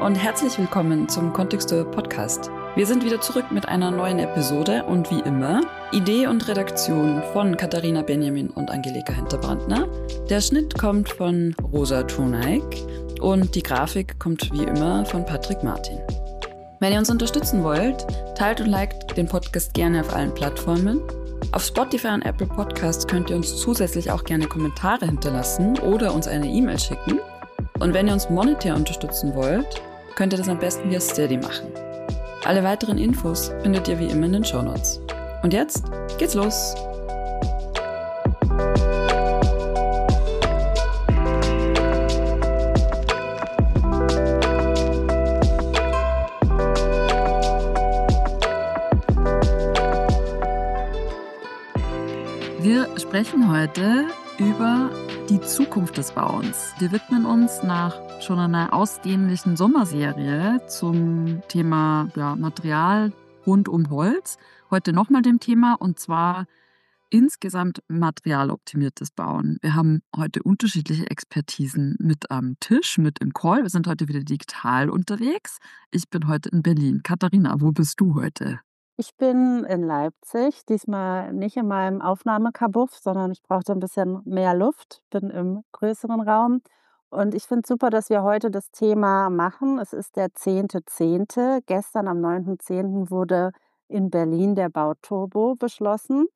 und herzlich willkommen zum Kontextuell Podcast. Wir sind wieder zurück mit einer neuen Episode und wie immer Idee und Redaktion von Katharina Benjamin und Angelika Hinterbrandner. Der Schnitt kommt von Rosa Trunaik und die Grafik kommt wie immer von Patrick Martin. Wenn ihr uns unterstützen wollt, teilt und liked den Podcast gerne auf allen Plattformen. Auf Spotify und Apple Podcasts könnt ihr uns zusätzlich auch gerne Kommentare hinterlassen oder uns eine E-Mail schicken. Und wenn ihr uns monetär unterstützen wollt, könnt ihr das am besten via Steady machen. Alle weiteren Infos findet ihr wie immer in den Shownotes. Und jetzt geht's los! Wir sprechen heute über die Zukunft des Bauens. Wir widmen uns nach schon einer ausdehnlichen Sommerserie zum Thema Material rund um Holz. Heute nochmal dem Thema und zwar insgesamt materialoptimiertes Bauen. Wir haben heute unterschiedliche Expertisen mit am Tisch, mit im Call. Wir sind heute wieder digital unterwegs. Ich bin heute in Berlin. Katharina, wo bist du heute? Ich bin in Leipzig, diesmal nicht in meinem Aufnahmekabuff, sondern ich brauchte ein bisschen mehr Luft, bin im größeren Raum. Und ich finde es super, dass wir heute das Thema machen. Es ist der 10.10. Gestern am 9.10. wurde in Berlin der Bauturbo beschlossen.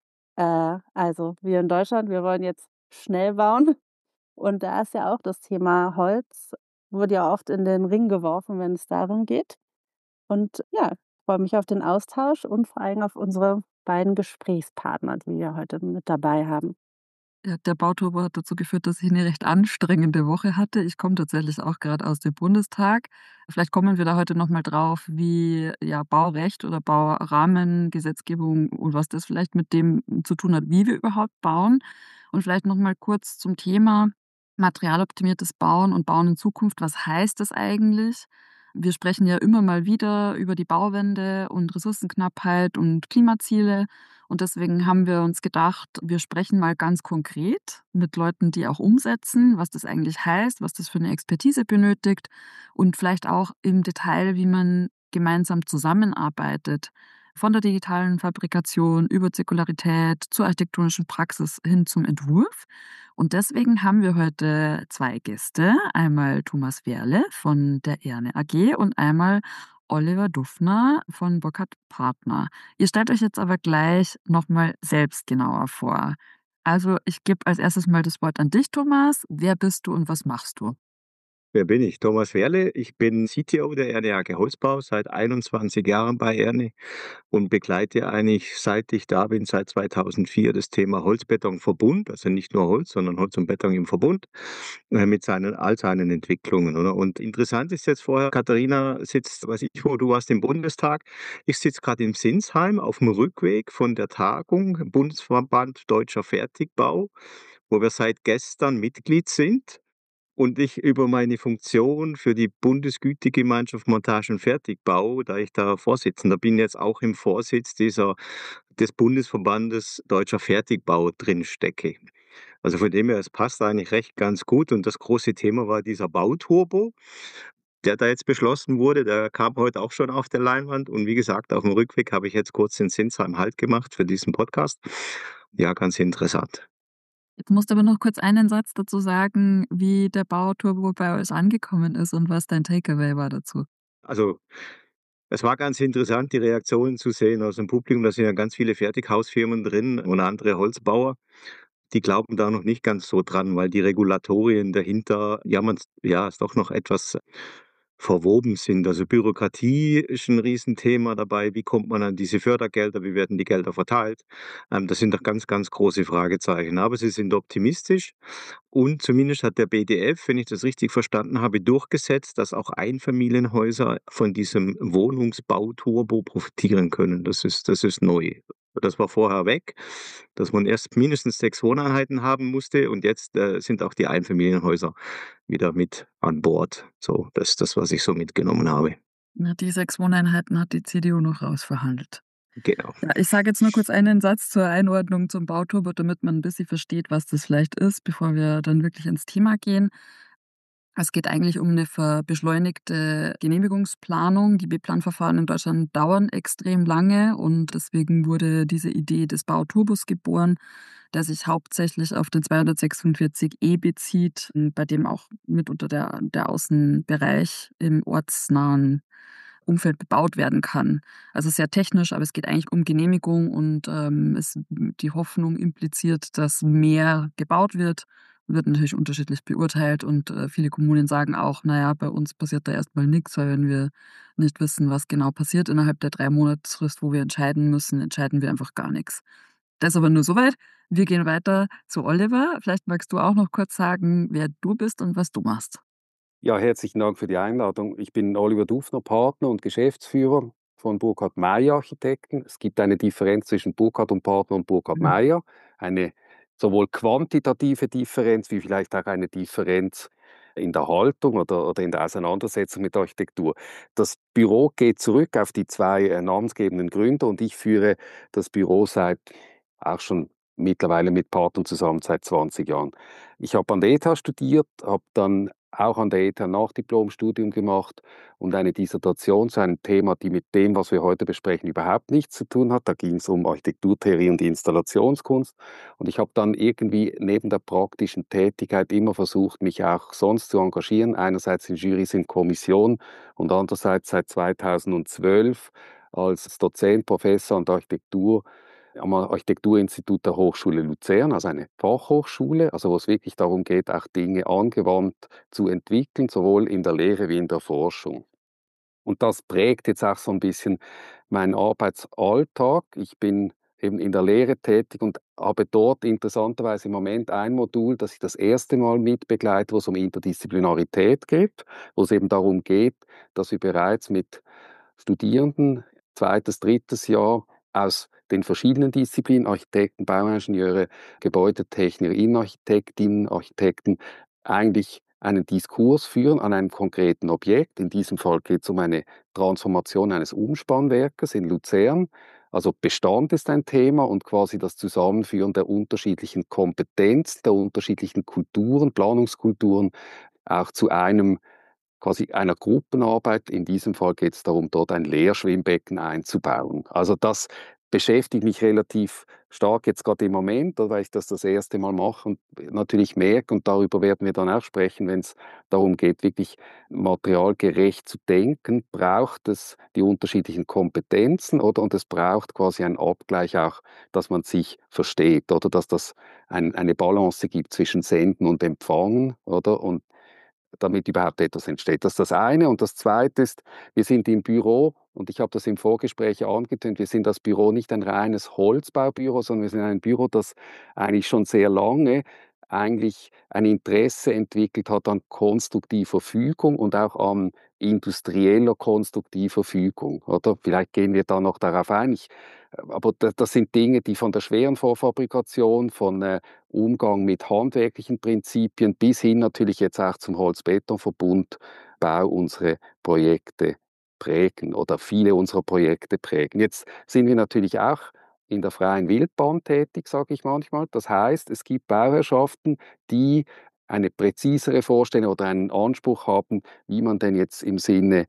Also wir in Deutschland, wir wollen jetzt schnell bauen. Und da ist ja auch das Thema Holz, wurde ja oft in den Ring geworfen, wenn es darum geht. Und ja, ich freue mich auf den Austausch und vor allem auf unsere beiden Gesprächspartner, die wir heute mit dabei haben. Ja, der Bauturbo hat dazu geführt, dass ich eine recht anstrengende Woche hatte. Ich komme tatsächlich auch gerade aus dem Bundestag. Vielleicht kommen wir da heute noch mal drauf, wie Baurecht oder Baurahmengesetzgebung und was das vielleicht mit dem zu tun hat, wie wir überhaupt bauen. Und vielleicht noch mal kurz zum Thema materialoptimiertes Bauen und Bauen in Zukunft. Was heißt das eigentlich? Wir sprechen ja immer mal wieder über die Bauwende und Ressourcenknappheit und Klimaziele. Und deswegen haben wir uns gedacht, wir sprechen mal ganz konkret mit Leuten, die auch umsetzen, was das eigentlich heißt, was das für eine Expertise benötigt und vielleicht auch im Detail, wie man gemeinsam zusammenarbeitet. Von der digitalen Fabrikation über Zirkularität zur architektonischen Praxis hin zum Entwurf. Und deswegen haben wir heute zwei Gäste. Einmal Thomas Werle von der Erne AG und einmal Oliver Dufner von Burkhardt Partner. Ihr stellt euch jetzt aber gleich nochmal selbst genauer vor. Also ich gebe als erstes mal das Wort an dich, Thomas. Wer bist du und was machst du? Wer bin ich? Thomas Werle. Ich bin CTO der Erne AG Holzbau seit 21 Jahren bei Erne und begleite eigentlich, seit ich da bin, seit 2004 das Thema Holz-Beton-Verbund, also nicht nur Holz, sondern Holz und Beton im Verbund, mit all seinen Entwicklungen. Oder? Und interessant ist jetzt vorher, Katharina sitzt, weiß ich wo, du warst im Bundestag. Ich sitze gerade in Sinsheim auf dem Rückweg von der Tagung Bundesverband Deutscher Fertigbau, wo wir seit gestern Mitglied sind. Und ich über meine Funktion für die Bundesgütegemeinschaft Montage und Fertigbau, da ich da Vorsitzender bin, jetzt auch im Vorsitz des Bundesverbandes Deutscher Fertigbau drin stecke. Also von dem her, es passt eigentlich recht ganz gut. Und das große Thema war dieser Bauturbo, der da jetzt beschlossen wurde. Der kam heute auch schon auf der Leinwand. Und wie gesagt, auf dem Rückweg habe ich jetzt kurz in Sinsheim Halt gemacht für diesen Podcast. Ja, ganz interessant. Jetzt musst du aber noch kurz einen Satz dazu sagen, wie der Bauturbo bei euch angekommen ist und was dein Takeaway war dazu. Also es war ganz interessant, die Reaktionen zu sehen aus dem Publikum. Da sind ja ganz viele Fertighausfirmen drin und andere Holzbauer. Die glauben da noch nicht ganz so dran, weil die Regulatorien dahinter, ist doch noch etwas verwoben sind. Also Bürokratie ist ein Riesenthema dabei. Wie kommt man an diese Fördergelder? Wie werden die Gelder verteilt? Das sind doch ganz, ganz große Fragezeichen. Aber sie sind optimistisch. Und zumindest hat der BDF, wenn ich das richtig verstanden habe, durchgesetzt, dass auch Einfamilienhäuser von diesem Wohnungsbauturbo profitieren können. Das ist neu. Das war vorher weg, dass man erst mindestens 6 Wohneinheiten haben musste und jetzt sind auch die Einfamilienhäuser wieder mit an Bord. So, das ist das, was ich so mitgenommen habe. Ja, die 6 Wohneinheiten hat die CDU noch rausverhandelt. Genau. Ja, ich sage jetzt nur kurz einen Satz zur Einordnung zum Bauturbo, damit man ein bisschen versteht, was das vielleicht ist, bevor wir dann wirklich ins Thema gehen. Es geht eigentlich um eine beschleunigte Genehmigungsplanung. Die B-Plan-Verfahren in Deutschland dauern extrem lange und deswegen wurde diese Idee des Bauturbos geboren, der sich hauptsächlich auf den 246e bezieht, bei dem auch mitunter der Außenbereich im ortsnahen Umfeld bebaut werden kann. Also sehr technisch, aber es geht eigentlich um Genehmigung und, die Hoffnung impliziert, dass mehr gebaut wird natürlich unterschiedlich beurteilt und, viele Kommunen sagen auch: „Na ja, bei uns passiert da erst mal nix, weil wenn wir nicht wissen, was genau passiert innerhalb der 3-Monatsfrist, wo wir entscheiden müssen, entscheiden wir einfach gar nix.“ Das aber nur so weit. Wir gehen weiter zu Oliver. Vielleicht magst du auch noch kurz sagen, wer du bist und was du machst? Ja, herzlichen Dank für die Einladung. Ich bin Oliver Dufner, Partner und Geschäftsführer von Burkhard Meyer Architekten. Es gibt eine Differenz zwischen Burkhard und Partner und Burkhard Mhm. Meyer, eine sowohl quantitative Differenz wie vielleicht auch eine Differenz in der Haltung oder in der Auseinandersetzung mit Architektur. Das Büro geht zurück auf die zwei namensgebenden Gründer und ich führe das Büro seit auch schon mittlerweile mit Partnern zusammen seit 20 Jahren. Ich habe an der ETH studiert, habe dann auch an der ETH ein Nachdiplomstudium gemacht und eine Dissertation zu einem Thema, die mit dem, was wir heute besprechen, überhaupt nichts zu tun hat. Da ging es um Architekturtheorie und Installationskunst. Und ich habe dann irgendwie neben der praktischen Tätigkeit immer versucht, mich auch sonst zu engagieren. Einerseits in Jurys in Kommission und andererseits seit 2012 als Dozent, Professor an der Architektur am Architekturinstitut der Hochschule Luzern, also eine Fachhochschule, also wo es wirklich darum geht, auch Dinge angewandt zu entwickeln, sowohl in der Lehre wie in der Forschung. Und das prägt jetzt auch so ein bisschen meinen Arbeitsalltag. Ich bin eben in der Lehre tätig und habe dort interessanterweise im Moment ein Modul, das ich das erste Mal mitbegleite, wo es um Interdisziplinarität geht, wo es eben darum geht, dass wir bereits mit Studierenden, zweites, drittes Jahr, aus den verschiedenen Disziplinen, Architekten, Bauingenieure, Gebäudetechniker, Innenarchitektinnen, Architekten, eigentlich einen Diskurs führen an einem konkreten Objekt. In diesem Fall geht es um eine Transformation eines Umspannwerkes in Luzern. Also Bestand ist ein Thema und quasi das Zusammenführen der unterschiedlichen Kompetenzen, der unterschiedlichen Kulturen, Planungskulturen, auch zu einem quasi einer Gruppenarbeit. In diesem Fall geht es darum, dort ein Leerschwimmbecken einzubauen. Also das beschäftigt mich relativ stark jetzt gerade im Moment, weil ich das erste Mal mache und natürlich merke, und darüber werden wir dann auch sprechen, wenn es darum geht, wirklich materialgerecht zu denken, braucht es die unterschiedlichen Kompetenzen, oder? Und es braucht quasi einen Abgleich auch, dass man sich versteht, oder? Dass das eine Balance gibt zwischen Senden und Empfangen, oder? Und damit überhaupt etwas entsteht. Das ist das eine. Und das zweite ist, wir sind im Büro, und ich habe das im Vorgespräch angetönt, wir sind das Büro nicht ein reines Holzbaubüro, sondern wir sind ein Büro, das eigentlich schon sehr lange eigentlich ein Interesse entwickelt hat an konstruktiver Fügung und auch an industrieller konstruktiver Fügung. Oder? Vielleicht gehen wir da noch darauf ein. Aber das sind Dinge, die von der schweren Vorfabrikation, von Umgang mit handwerklichen Prinzipien bis hin natürlich jetzt auch zum Holz-Beton-Verbund Bau unsere Projekte prägen oder viele unserer Projekte prägen. Jetzt sind wir natürlich auch in der freien Wildbahn tätig, sage ich manchmal. Das heißt, es gibt Bauherrschaften, die eine präzisere Vorstellung oder einen Anspruch haben, wie man denn jetzt im Sinne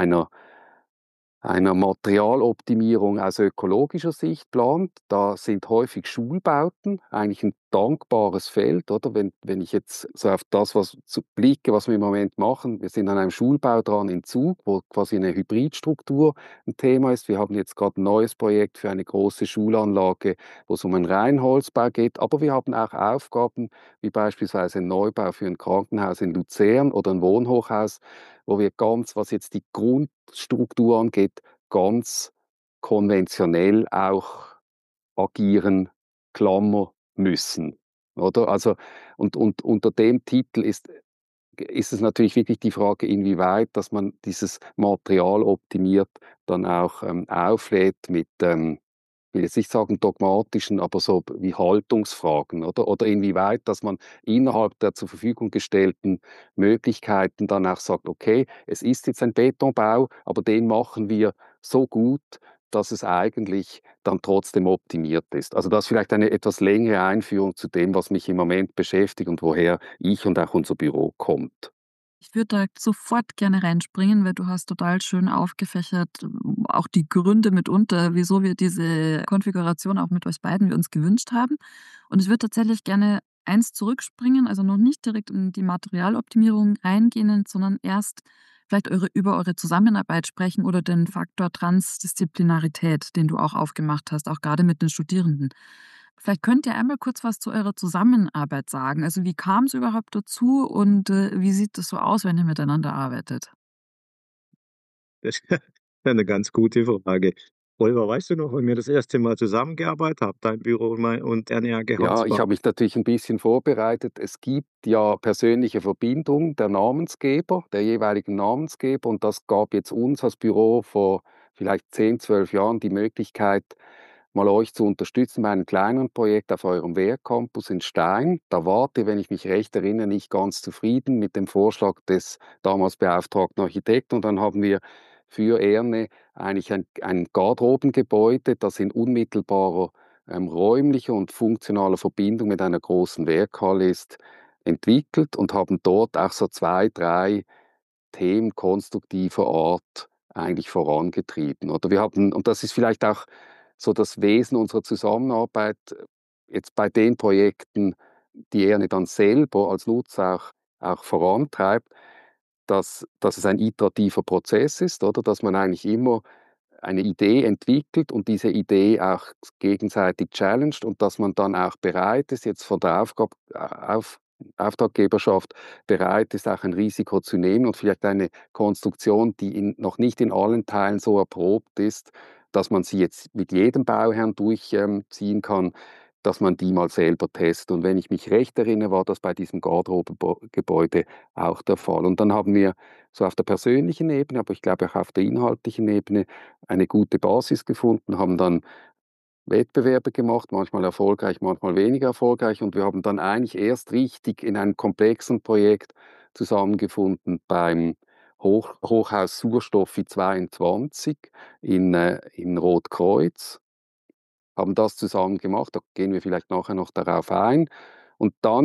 einer Materialoptimierung aus ökologischer Sicht plant. Da sind häufig Schulbauten eigentlich ein dankbares Feld, oder? Wenn ich jetzt so auf das, blicke, was wir im Moment machen, wir sind an einem Schulbau dran in Zug, wo quasi eine Hybridstruktur ein Thema ist. Wir haben jetzt gerade ein neues Projekt für eine große Schulanlage, wo es um einen Reinholzbau geht, aber wir haben auch Aufgaben, wie beispielsweise ein Neubau für ein Krankenhaus in Luzern oder ein Wohnhochhaus, wo wir ganz, was jetzt die Grundstruktur angeht, ganz konventionell auch agieren, Klammer, müssen. Oder? Also, und unter dem Titel ist es natürlich wirklich die Frage, inwieweit, dass man dieses Material optimiert, dann auch auflädt mit, ich will jetzt nicht sagen dogmatischen, aber so wie Haltungsfragen, oder inwieweit, dass man innerhalb der zur Verfügung gestellten Möglichkeiten dann auch sagt, okay, es ist jetzt ein Betonbau, aber den machen wir so gut, dass es eigentlich dann trotzdem optimiert ist. Also das ist vielleicht eine etwas längere Einführung zu dem, was mich im Moment beschäftigt und woher ich und auch unser Büro kommt. Ich würde da sofort gerne reinspringen, weil du hast total schön aufgefächert, auch die Gründe mitunter, wieso wir diese Konfiguration auch mit euch beiden wir uns gewünscht haben. Und ich würde tatsächlich gerne eins zurückspringen, also noch nicht direkt in die Materialoptimierung reingehen, sondern erst vielleicht über eure Zusammenarbeit sprechen oder den Faktor Transdisziplinarität, den du auch aufgemacht hast, auch gerade mit den Studierenden. Vielleicht könnt ihr einmal kurz was zu eurer Zusammenarbeit sagen. Also, wie kam es überhaupt dazu und, wie sieht das so aus, wenn ihr miteinander arbeitet? Das ist eine ganz gute Frage. Oliver, weißt du noch, wenn wir das erste Mal zusammengearbeitet haben, dein Büro und Ernährge Ja, ich Holzbau? habe mich natürlich ein bisschen vorbereitet. Es gibt ja persönliche Verbindung der Namensgeber, der jeweiligen Namensgeber, und das gab jetzt uns als Büro vor vielleicht 10, 12 Jahren die Möglichkeit, mal euch zu unterstützen bei einem kleineren Projekt auf eurem Wehrcampus in Stein. Da wart ihr, wenn ich mich recht erinnere, nicht ganz zufrieden mit dem Vorschlag des damals beauftragten Architekten, und dann haben wir für Erne eigentlich ein Garderobengebäude, das in unmittelbarer räumlicher und funktionaler Verbindung mit einer großen Werkhalle ist, entwickelt und haben dort auch so 2, 3 Themen konstruktiver Art eigentlich vorangetrieben. Oder wir haben, und das ist vielleicht auch so das Wesen unserer Zusammenarbeit, jetzt bei den Projekten, die er dann selber als Nutzer auch vorantreibt, dass es ein iterativer Prozess ist, oder? Dass man eigentlich immer eine Idee entwickelt und diese Idee auch gegenseitig challenged und dass man dann auch bereit ist, jetzt von der Auftraggeberschaft bereit ist, auch ein Risiko zu nehmen und vielleicht eine Konstruktion, die noch nicht in allen Teilen so erprobt ist, dass man sie jetzt mit jedem Bauherrn durchziehen kann, dass man die mal selber testet. Und wenn ich mich recht erinnere, war das bei diesem Garderobengebäude auch der Fall. Und dann haben wir so auf der persönlichen Ebene, aber ich glaube auch auf der inhaltlichen Ebene eine gute Basis gefunden, haben dann Wettbewerbe gemacht, manchmal erfolgreich, manchmal weniger erfolgreich, und wir haben dann eigentlich erst richtig in einem komplexen Projekt zusammengefunden beim Hochhaus Surstoffi 22 in Rotkreuz, haben das zusammen gemacht, da gehen wir vielleicht nachher noch darauf ein. Und dann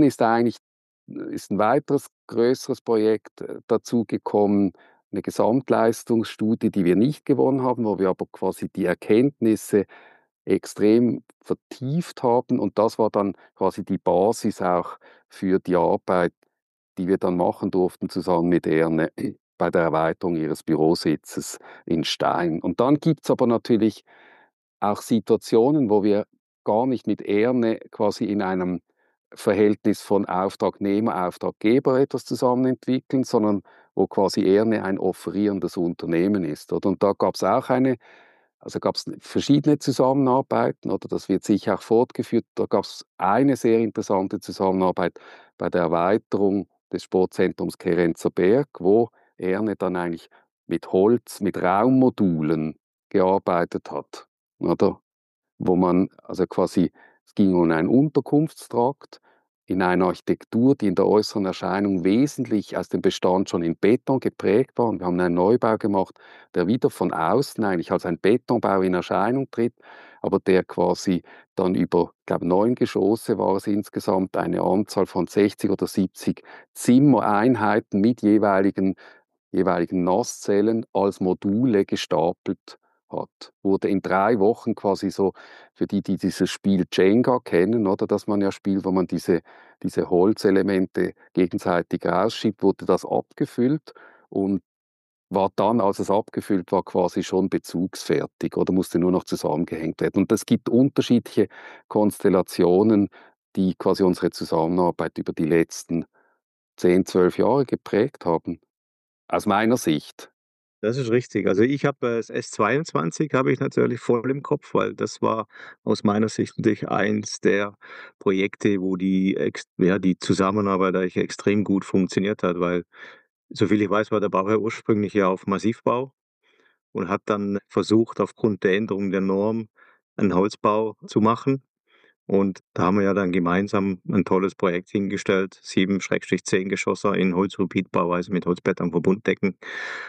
ist ein weiteres größeres Projekt dazugekommen, eine Gesamtleistungsstudie, die wir nicht gewonnen haben, wo wir aber quasi die Erkenntnisse extrem vertieft haben, und das war dann quasi die Basis auch für die Arbeit, die wir dann machen durften zusammen mit Erne bei der Erweiterung ihres Bürositzes in Stein. Und dann gibt es aber natürlich auch Situationen, wo wir gar nicht mit Erne quasi in einem Verhältnis von Auftragnehmer, Auftraggeber etwas zusammen entwickeln, sondern wo quasi Erne ein offerierendes Unternehmen ist. Oder? Und da gab es auch gab es verschiedene Zusammenarbeiten, oder das wird sicher auch fortgeführt. Da gab es eine sehr interessante Zusammenarbeit bei der Erweiterung des Sportzentrums Kerenzer Berg, wo Erne dann eigentlich mit Holz, mit Raummodulen gearbeitet hat, oder? Wo man also quasi, es ging um einen Unterkunftstrakt in einer Architektur, die in der äußeren Erscheinung wesentlich aus dem Bestand schon in Beton geprägt war. Und wir haben einen Neubau gemacht, der wieder von außen eigentlich als ein Betonbau in Erscheinung tritt, aber der quasi dann über, ich glaube, 9 Geschosse war es insgesamt, eine Anzahl von 60 oder 70 Zimmereinheiten mit jeweiligen Nasszellen als Module gestapelt hat. Wurde in 3 Wochen quasi so, für die, die dieses Spiel Jenga kennen, oder, dass man ja spielt, wo man diese Holzelemente gegenseitig rausschiebt, wurde das abgefüllt und war dann, als es abgefüllt war, quasi schon bezugsfertig oder musste nur noch zusammengehängt werden. Und es gibt unterschiedliche Konstellationen, die quasi unsere Zusammenarbeit über die letzten 10, 12 Jahre geprägt haben, aus meiner Sicht. Das ist richtig. Also, ich habe, das S22 habe ich natürlich voll im Kopf, weil das war aus meiner Sicht natürlich eins der Projekte, wo die Zusammenarbeit eigentlich extrem gut funktioniert hat, weil soviel ich weiß, war der Bauherr ursprünglich ja auf Massivbau und hat dann versucht, aufgrund der Änderung der Norm einen Holzbau zu machen. Und da haben wir ja dann gemeinsam ein tolles Projekt hingestellt, 7/10 Geschosser in Holzrupitbauweise mit Holzbett am Verbunddecken.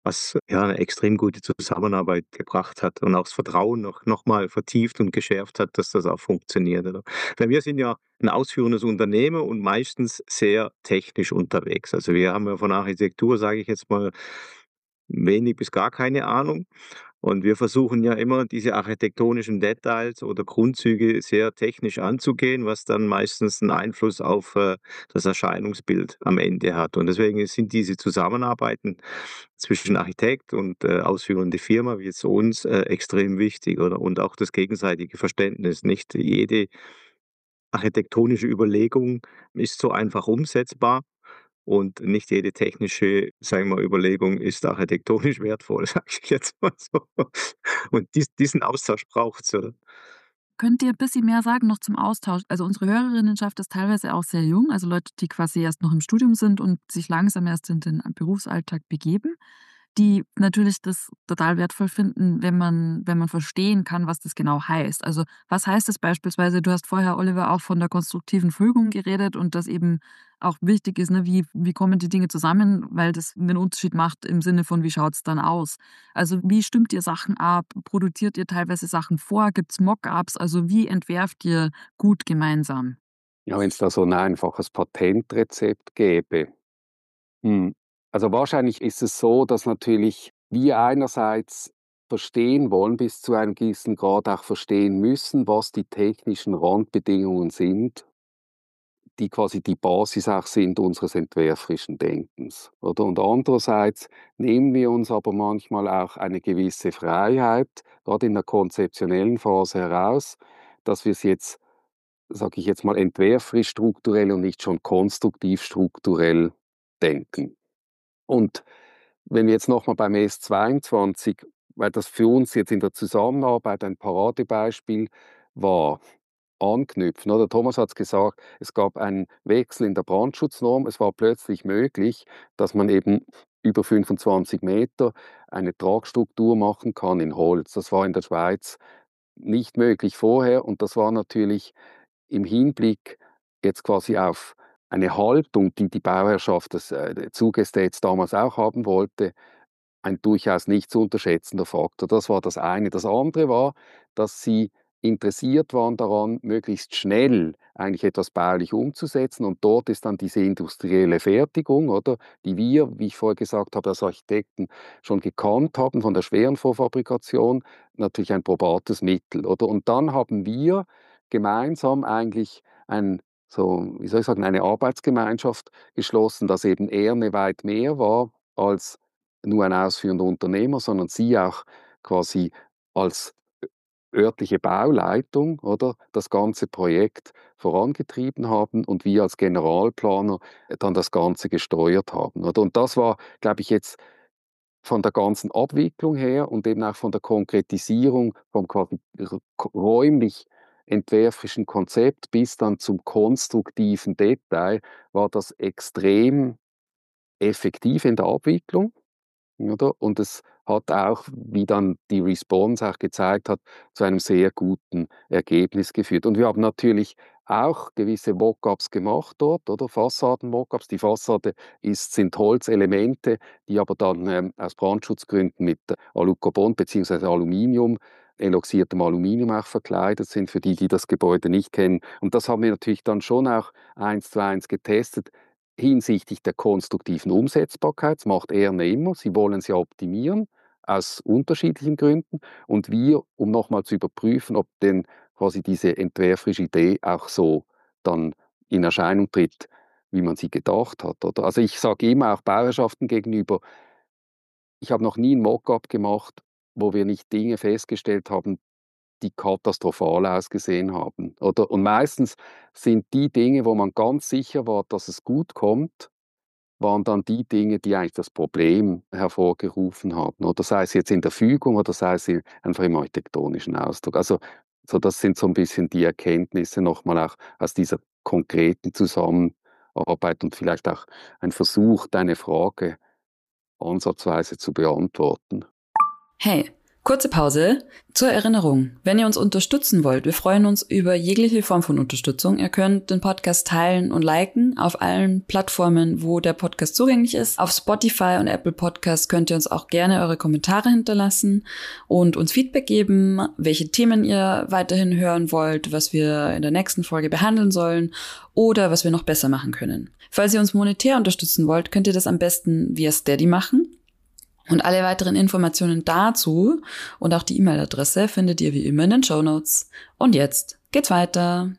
was ja eine extrem gute Zusammenarbeit gebracht hat und auch das Vertrauen noch mal vertieft und geschärft hat, dass das auch funktioniert, oder? Weil wir sind ja ein ausführendes Unternehmen und meistens sehr technisch unterwegs. Also, wir haben ja von Architektur, sage ich jetzt mal, wenig bis gar keine Ahnung. Und wir versuchen ja immer, diese architektonischen Details oder Grundzüge sehr technisch anzugehen, was dann meistens einen Einfluss auf, das Erscheinungsbild am Ende hat. Und deswegen sind diese Zusammenarbeiten zwischen Architekt und, ausführende Firma wie jetzt uns, extrem wichtig, oder? Und auch das gegenseitige Verständnis. Nicht jede architektonische Überlegung ist so einfach umsetzbar. Und nicht jede technische, sagen wir mal, Überlegung ist architektonisch wertvoll, sage ich jetzt mal so. Und diesen Austausch braucht's, oder? Könnt ihr ein bisschen mehr sagen noch zum Austausch? Also, unsere Hörerinnenschaft ist teilweise auch sehr jung, also Leute, die quasi erst noch im Studium sind und sich langsam erst in den Berufsalltag begeben, die natürlich das total wertvoll finden, wenn man verstehen kann, was das genau heißt. Also, was heißt das beispielsweise? Du hast vorher, Oliver, auch von der konstruktiven Fügung geredet und dass eben auch wichtig ist, ne, wie kommen die Dinge zusammen, weil das einen Unterschied macht im Sinne von, wie schaut's dann aus? Also, wie stimmt ihr Sachen ab? Produziert ihr teilweise Sachen vor? Gibt's Mockups? Also, wie entwerft ihr gut gemeinsam? Ja, wenn es da so ein einfaches Patentrezept gäbe. Hm. Also, wahrscheinlich ist es so, dass natürlich wir einerseits verstehen wollen, bis zu einem gewissen Grad auch verstehen müssen, was die technischen Randbedingungen sind, die quasi die Basis auch sind unseres entwerferischen Denkens, oder? Und andererseits nehmen wir uns aber manchmal auch eine gewisse Freiheit, gerade in der konzeptionellen Phase heraus, dass wir es jetzt, sage ich jetzt mal, entwerferisch strukturell und nicht schon konstruktiv strukturell denken. Und wenn wir jetzt noch mal beim S22, weil das für uns jetzt in der Zusammenarbeit ein Paradebeispiel war, anknüpfen, oder? Thomas hat es gesagt, es gab einen Wechsel in der Brandschutznorm. Es war plötzlich möglich, dass man eben über 25 Meter eine Tragstruktur machen kann in Holz. Das war in der Schweiz nicht möglich vorher, und das war natürlich im Hinblick jetzt quasi auf eine Haltung, die die Bauherrschaft des Zugestates damals auch haben wollte, ein durchaus nicht zu unterschätzender Faktor. Das war das eine. Das andere war, dass sie interessiert waren daran, möglichst schnell eigentlich etwas baulich umzusetzen, und dort ist dann diese industrielle Fertigung, oder, die wir, wie ich vorher gesagt habe, als Architekten schon gekannt haben von der schweren Vorfabrikation, natürlich ein probates Mittel, oder? Und dann haben wir gemeinsam eigentlich ein, so, wie soll ich sagen, eine Arbeitsgemeinschaft geschlossen, dass eben Erne weit mehr war als nur ein ausführender Unternehmer, sondern sie auch quasi als örtliche Bauleitung, oder, das ganze Projekt vorangetrieben haben, und wir als Generalplaner dann das Ganze gesteuert haben, oder? Und das war, glaube ich, jetzt von der ganzen Abwicklung her und eben auch von der Konkretisierung vom quasi räumlich entwerferischen Konzept bis dann zum konstruktiven Detail, war das extrem effektiv in der Abwicklung. Oder? Und es hat auch, wie dann die Response auch gezeigt hat, zu einem sehr guten Ergebnis geführt. Und wir haben natürlich auch gewisse Mockups gemacht dort, oder? Fassaden-Mockups. Die Fassade sind Holzelemente, die aber dann aus Brandschutzgründen mit Alucarbon bzw. Aluminium, eloxiertem Aluminium auch verkleidet sind, für die, die das Gebäude nicht kennen. Und das haben wir natürlich dann schon auch 1:1 getestet hinsichtlich der konstruktiven Umsetzbarkeit. Das macht ERNE immer. Sie wollen sie optimieren, aus unterschiedlichen Gründen. Und wir, um nochmal zu überprüfen, ob denn quasi diese entwerferische Idee auch so dann in Erscheinung tritt, wie man sie gedacht hat. Oder? Also ich sage immer auch Bauherrschaften gegenüber, ich habe noch nie ein Mockup gemacht, wo wir nicht Dinge festgestellt haben, die katastrophal ausgesehen haben, oder? Und meistens sind die Dinge, wo man ganz sicher war, dass es gut kommt, waren dann die Dinge, die eigentlich das Problem hervorgerufen haben, oder sei es jetzt in der Fügung oder sei es einfach im architektonischen Ausdruck. Also, so das sind so ein bisschen die Erkenntnisse nochmal auch aus dieser konkreten Zusammenarbeit und vielleicht auch ein Versuch, deine Frage ansatzweise zu beantworten. Hey, Kurze Pause. Zur Erinnerung, wenn ihr uns unterstützen wollt, wir freuen uns über jegliche Form von Unterstützung. Ihr könnt den Podcast teilen und liken auf allen Plattformen, wo der Podcast zugänglich ist. Auf Spotify und Apple Podcast könnt ihr uns auch gerne eure Kommentare hinterlassen und uns Feedback geben, welche Themen ihr weiterhin hören wollt, was wir in der nächsten Folge behandeln sollen oder was wir noch besser machen können. Falls ihr uns monetär unterstützen wollt, könnt ihr das am besten via Steady machen. Und alle weiteren Informationen dazu und auch die E-Mail-Adresse findet ihr wie immer in den Shownotes. Und jetzt geht's weiter.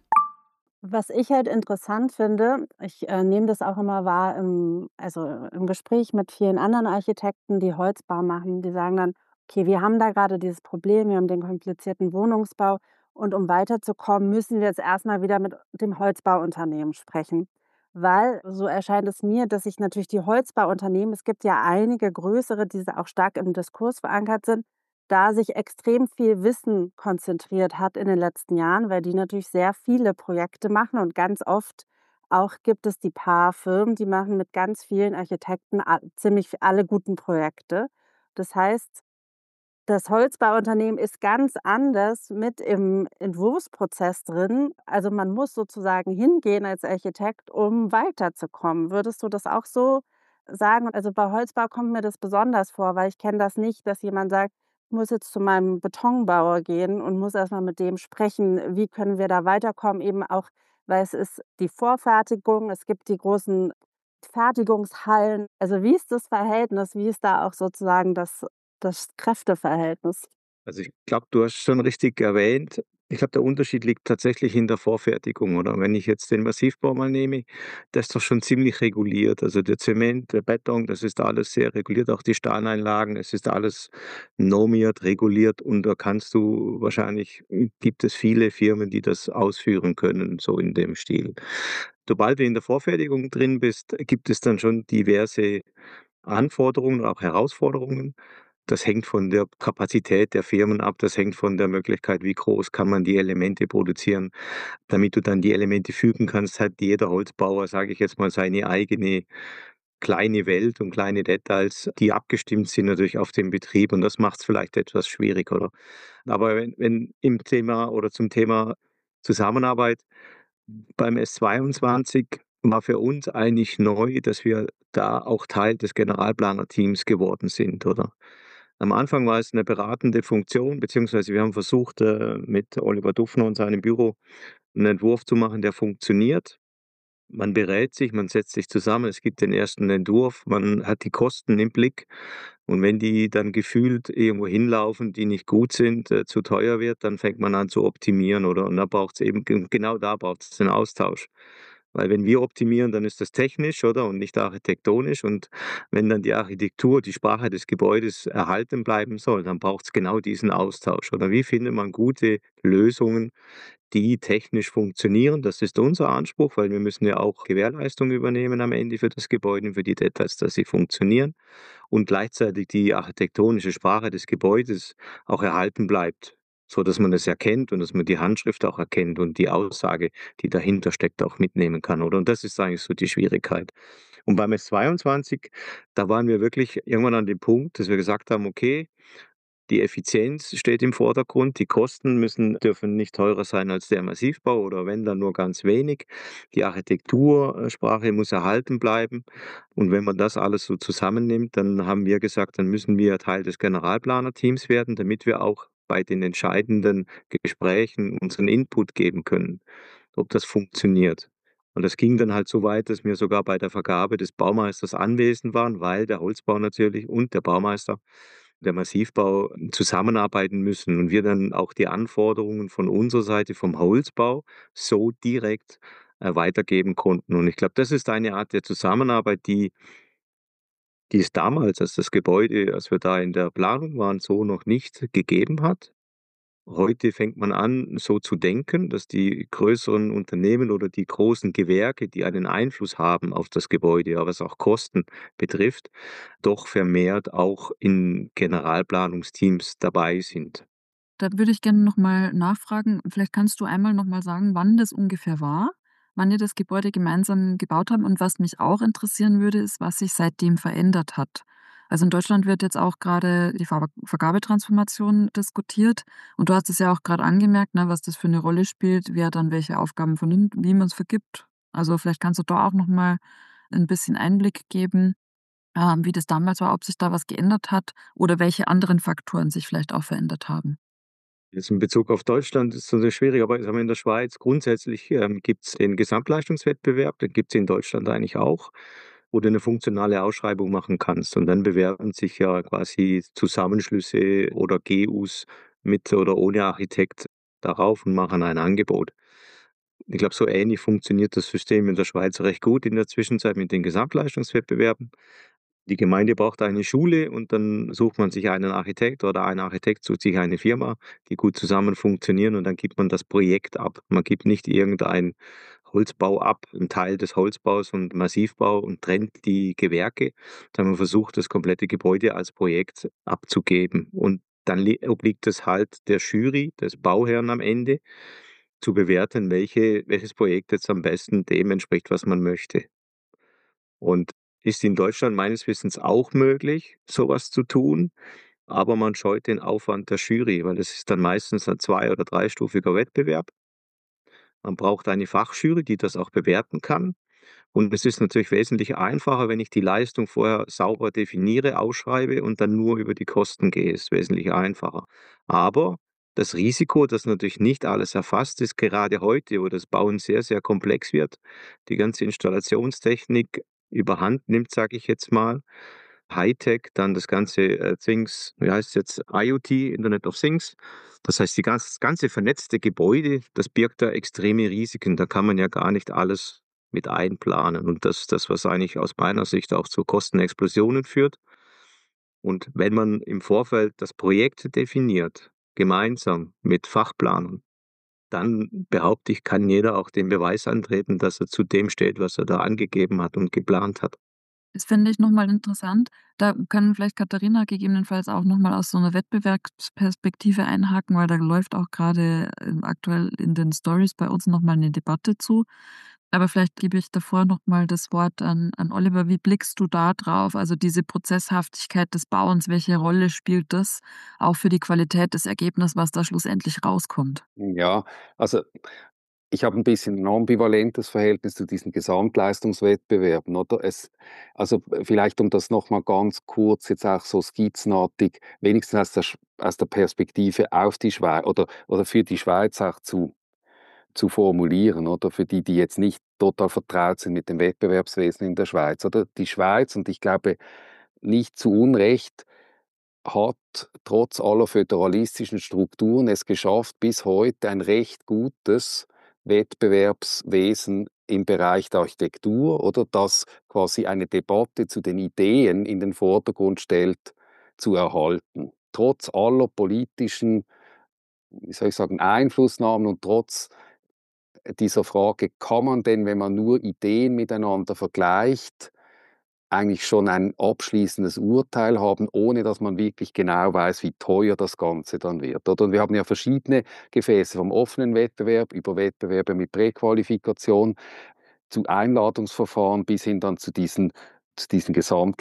Was ich halt interessant finde, ich nehme das auch immer wahr im Gespräch mit vielen anderen Architekten, die Holzbau machen. Die sagen dann: „Okay, wir haben da gerade dieses Problem, wir haben den komplizierten Wohnungsbau und um weiterzukommen, müssen wir jetzt erst mal wieder mit dem Holzbauunternehmen sprechen.“ Weil, so erscheint es mir, dass sich natürlich die Holzbauunternehmen, es gibt ja einige größere, die auch stark im Diskurs verankert sind, da sich extrem viel Wissen konzentriert hat in den letzten Jahren, weil die natürlich sehr viele Projekte machen und ganz oft auch gibt es die paar Firmen, die machen mit ganz vielen Architekten ziemlich alle guten Projekte. Das heißt, das Holzbauunternehmen ist ganz anders mit im Entwurfsprozess drin. Also, man muss sozusagen hingehen als Architekt, um weiterzukommen. Würdest du das auch so sagen? Also, bei Holzbau kommt mir das besonders vor, weil ich kenne das nicht, dass jemand sagt: „Ich muss jetzt zu meinem Betonbauer gehen und muss erst mal mit dem sprechen, wie können wir da weiterkommen?“ Eben auch, weil es ist die Vorfertigung, es gibt die großen Fertigungshallen. Also, wie ist das Verhältnis? Wie ist da auch sozusagen das Kräfteverhältnis? Also, ich glaube, du hast schon richtig erwähnt. Ich glaube, der Unterschied liegt tatsächlich in der Vorfertigung, oder? Wenn ich jetzt den Massivbau mal nehme, der ist doch schon ziemlich reguliert. Also, der Zement, der Beton, das ist alles sehr reguliert, auch die Stahleinlagen, es ist alles normiert, reguliert und da kannst du wahrscheinlich gibt es viele Firmen, die das ausführen können, so in dem Stil. Sobald du in der Vorfertigung drin bist, gibt es dann schon diverse Anforderungen, auch Herausforderungen. Das hängt von der Kapazität der Firmen ab, das hängt von der Möglichkeit, wie groß kann man die Elemente produzieren. Damit du dann die Elemente fügen kannst, hat jeder Holzbauer, sage ich jetzt mal, seine eigene kleine Welt und kleine Details, die abgestimmt sind natürlich auf den Betrieb und das macht es vielleicht etwas schwierig, oder? Aber wenn im Thema oder zum Thema Zusammenarbeit beim S22 war für uns eigentlich neu, dass wir da auch Teil des Generalplanerteams geworden sind, oder? Am Anfang war es eine beratende Funktion, beziehungsweise wir haben versucht, mit Oliver Dufner und seinem Büro einen Entwurf zu machen, der funktioniert. Man berät sich, man setzt sich zusammen, es gibt den ersten Entwurf, man hat die Kosten im Blick und wenn die dann gefühlt irgendwo hinlaufen, die nicht gut sind, zu teuer wird, dann fängt man an zu optimieren, oder? Und da braucht's eben genau da braucht es den Austausch. Weil wenn wir optimieren, dann ist das technisch, oder, und nicht architektonisch und wenn dann die Architektur, die Sprache des Gebäudes erhalten bleiben soll, dann braucht es genau diesen Austausch, oder? Wie findet man gute Lösungen, die technisch funktionieren. Das ist unser Anspruch, weil wir müssen ja auch Gewährleistung übernehmen am Ende für das Gebäude und für die Details, dass sie funktionieren und gleichzeitig die architektonische Sprache des Gebäudes auch erhalten bleibt, so dass man es erkennt und dass man die Handschrift auch erkennt und die Aussage, die dahinter steckt, auch mitnehmen kann, oder? Und das ist eigentlich so die Schwierigkeit. Und beim S22, da waren wir wirklich irgendwann an dem Punkt, dass wir gesagt haben: „Okay, die Effizienz steht im Vordergrund. Die Kosten dürfen nicht teurer sein als der Massivbau oder wenn, dann nur ganz wenig. Die Architektursprache muss erhalten bleiben. Und wenn man das alles so zusammennimmt, dann haben wir gesagt, dann müssen wir Teil des Generalplanerteams werden, damit wir auch bei den entscheidenden Gesprächen unseren Input geben können, ob das funktioniert. Und das ging dann halt so weit, dass wir sogar bei der Vergabe des Baumeisters anwesend waren, weil der Holzbau natürlich und der Baumeister, der Massivbau zusammenarbeiten müssen und wir dann auch die Anforderungen von unserer Seite vom Holzbau so direkt, weitergeben konnten. Und ich glaube, das ist eine Art der Zusammenarbeit, die es damals, als wir da in der Planung waren, so noch nicht gegeben hat. Heute fängt man an, so zu denken, dass die größeren Unternehmen oder die großen Gewerke, die einen Einfluss haben auf das Gebäude, ja, was auch Kosten betrifft, doch vermehrt auch in Generalplanungsteams dabei sind. Da würde ich gerne noch mal nachfragen, vielleicht kannst du einmal noch mal sagen, wann das ungefähr war, wann ihr das Gebäude gemeinsam gebaut habt? Und was mich auch interessieren würde, ist, was sich seitdem verändert hat. Also in Deutschland wird jetzt auch gerade die Vergabetransformation diskutiert. Und du hast es ja auch gerade angemerkt, ne, was das für eine Rolle spielt, wer dann welche Aufgaben vernimmt, wie man es vergibt. Also vielleicht kannst du da auch noch mal 'n bisschen Einblick geben, wie das damals war, ob sich da was geändert hat oder welche anderen Faktoren sich vielleicht auch verändert haben. Jetzt in Bezug auf Deutschland ist es so schwierig, aber sagen wir in der Schweiz grundsätzlich, gibt es den Gesamtleistungswettbewerb, den gibt es in Deutschland eigentlich auch, wo du eine funktionale Ausschreibung machen kannst und dann bewerben sich ja quasi Zusammenschlüsse oder GUs mit oder ohne Architekt darauf und machen ein Angebot. Ich glaube, so ähnlich funktioniert das System in der Schweiz recht gut in der Zwischenzeit mit den Gesamtleistungswettbewerben. Die Gemeinde braucht eine Schule und dann sucht man sich einen Architekt oder ein Architekt sucht sich eine Firma, die gut zusammen funktionieren und dann gibt man das Projekt ab. Man gibt nicht irgendein Holzbau ab, 'n Teil des Holzbaus und Massivbau und trennt die Gewerke, sondern man versucht, das komplette Gebäude als Projekt abzugeben. Und dann obliegt es halt der Jury, des Bauherrn am Ende, zu bewerten, welches Projekt jetzt am besten dem entspricht, was man möchte. Und ist in Deutschland meines Wissens auch möglich, sowas zu tun, aber man scheut den Aufwand der Jury, weil es ist dann meistens ein zwei oder dreistufiger Wettbewerb. Man braucht eine Fachjury, die das auch bewerten kann. Und es ist natürlich wesentlich einfacher, wenn ich die Leistung vorher sauber definiere, ausschreibe und dann nur über die Kosten gehe. Ist wesentlich einfacher. Aber das Risiko, dass natürlich nicht alles erfasst ist, gerade heute, wo das Bauen sehr, sehr komplex wird, die ganze Installationstechnik überhand nimmt, sage ich jetzt mal, Hightech, dann das ganze Things, wie heißt es jetzt, IoT, Internet of Things. Das heißt, das ganze vernetzte Gebäude, das birgt da extreme Risiken. Da kann man ja gar nicht alles mit einplanen. Und das, was eigentlich aus meiner Sicht auch zu Kostenexplosionen führt. Und wenn man im Vorfeld das Projekt definiert, gemeinsam mit Fachplanern, dann behaupte ich, kann jeder auch den Beweis antreten, dass er zu dem steht, was er da angegeben hat und geplant hat. Das finde ich noch mal interessant. Da können vielleicht Katharina gegebenenfalls auch noch mal aus so 'ner Wettbewerbsperspektive einhaken, weil da läuft auch grade, aktuell in den Stories bei uns noch mal 'ne Debatte zu. Aber vielleicht gebe ich davor noch mal das Wort an Oliver. Wie blickst du da drauf? Also, diese Prozesshaftigkeit des Bauens, welche Rolle spielt das auch für die Qualität des Ergebnisses, was da schlussendlich rauskommt? Ja, also ich habe ein bisschen ein ambivalentes Verhältnis zu diesen Gesamtleistungswettbewerben, oder? Also, vielleicht um das noch mal ganz kurz jetzt auch so skizzenartig, wenigstens aus der Perspektive auf die Schweiz oder für die Schweiz auch zu formulieren, oder? Für die, die jetzt nicht total vertraut sind mit dem Wettbewerbswesen in der Schweiz, oder? Die Schweiz, und ich glaube nicht zu Unrecht, hat trotz aller föderalistischen Strukturen es geschafft, bis heute ein recht gutes Wettbewerbswesen im Bereich der Architektur, oder das quasi eine Debatte zu den Ideen in den Vordergrund stellt, zu erhalten. Trotz aller politischen, wie soll ich sagen, Einflussnahmen und trotz dieser Frage, kann man denn, wenn man nur Ideen miteinander vergleicht, eigentlich schon ein abschließendes Urteil haben, ohne dass man wirklich genau weiß, wie teuer das Ganze dann wird, oder? Und wir haben ja verschiedene Gefäße, vom offenen Wettbewerb über Wettbewerbe mit Präqualifikation zu Einladungsverfahren bis hin dann zu diesen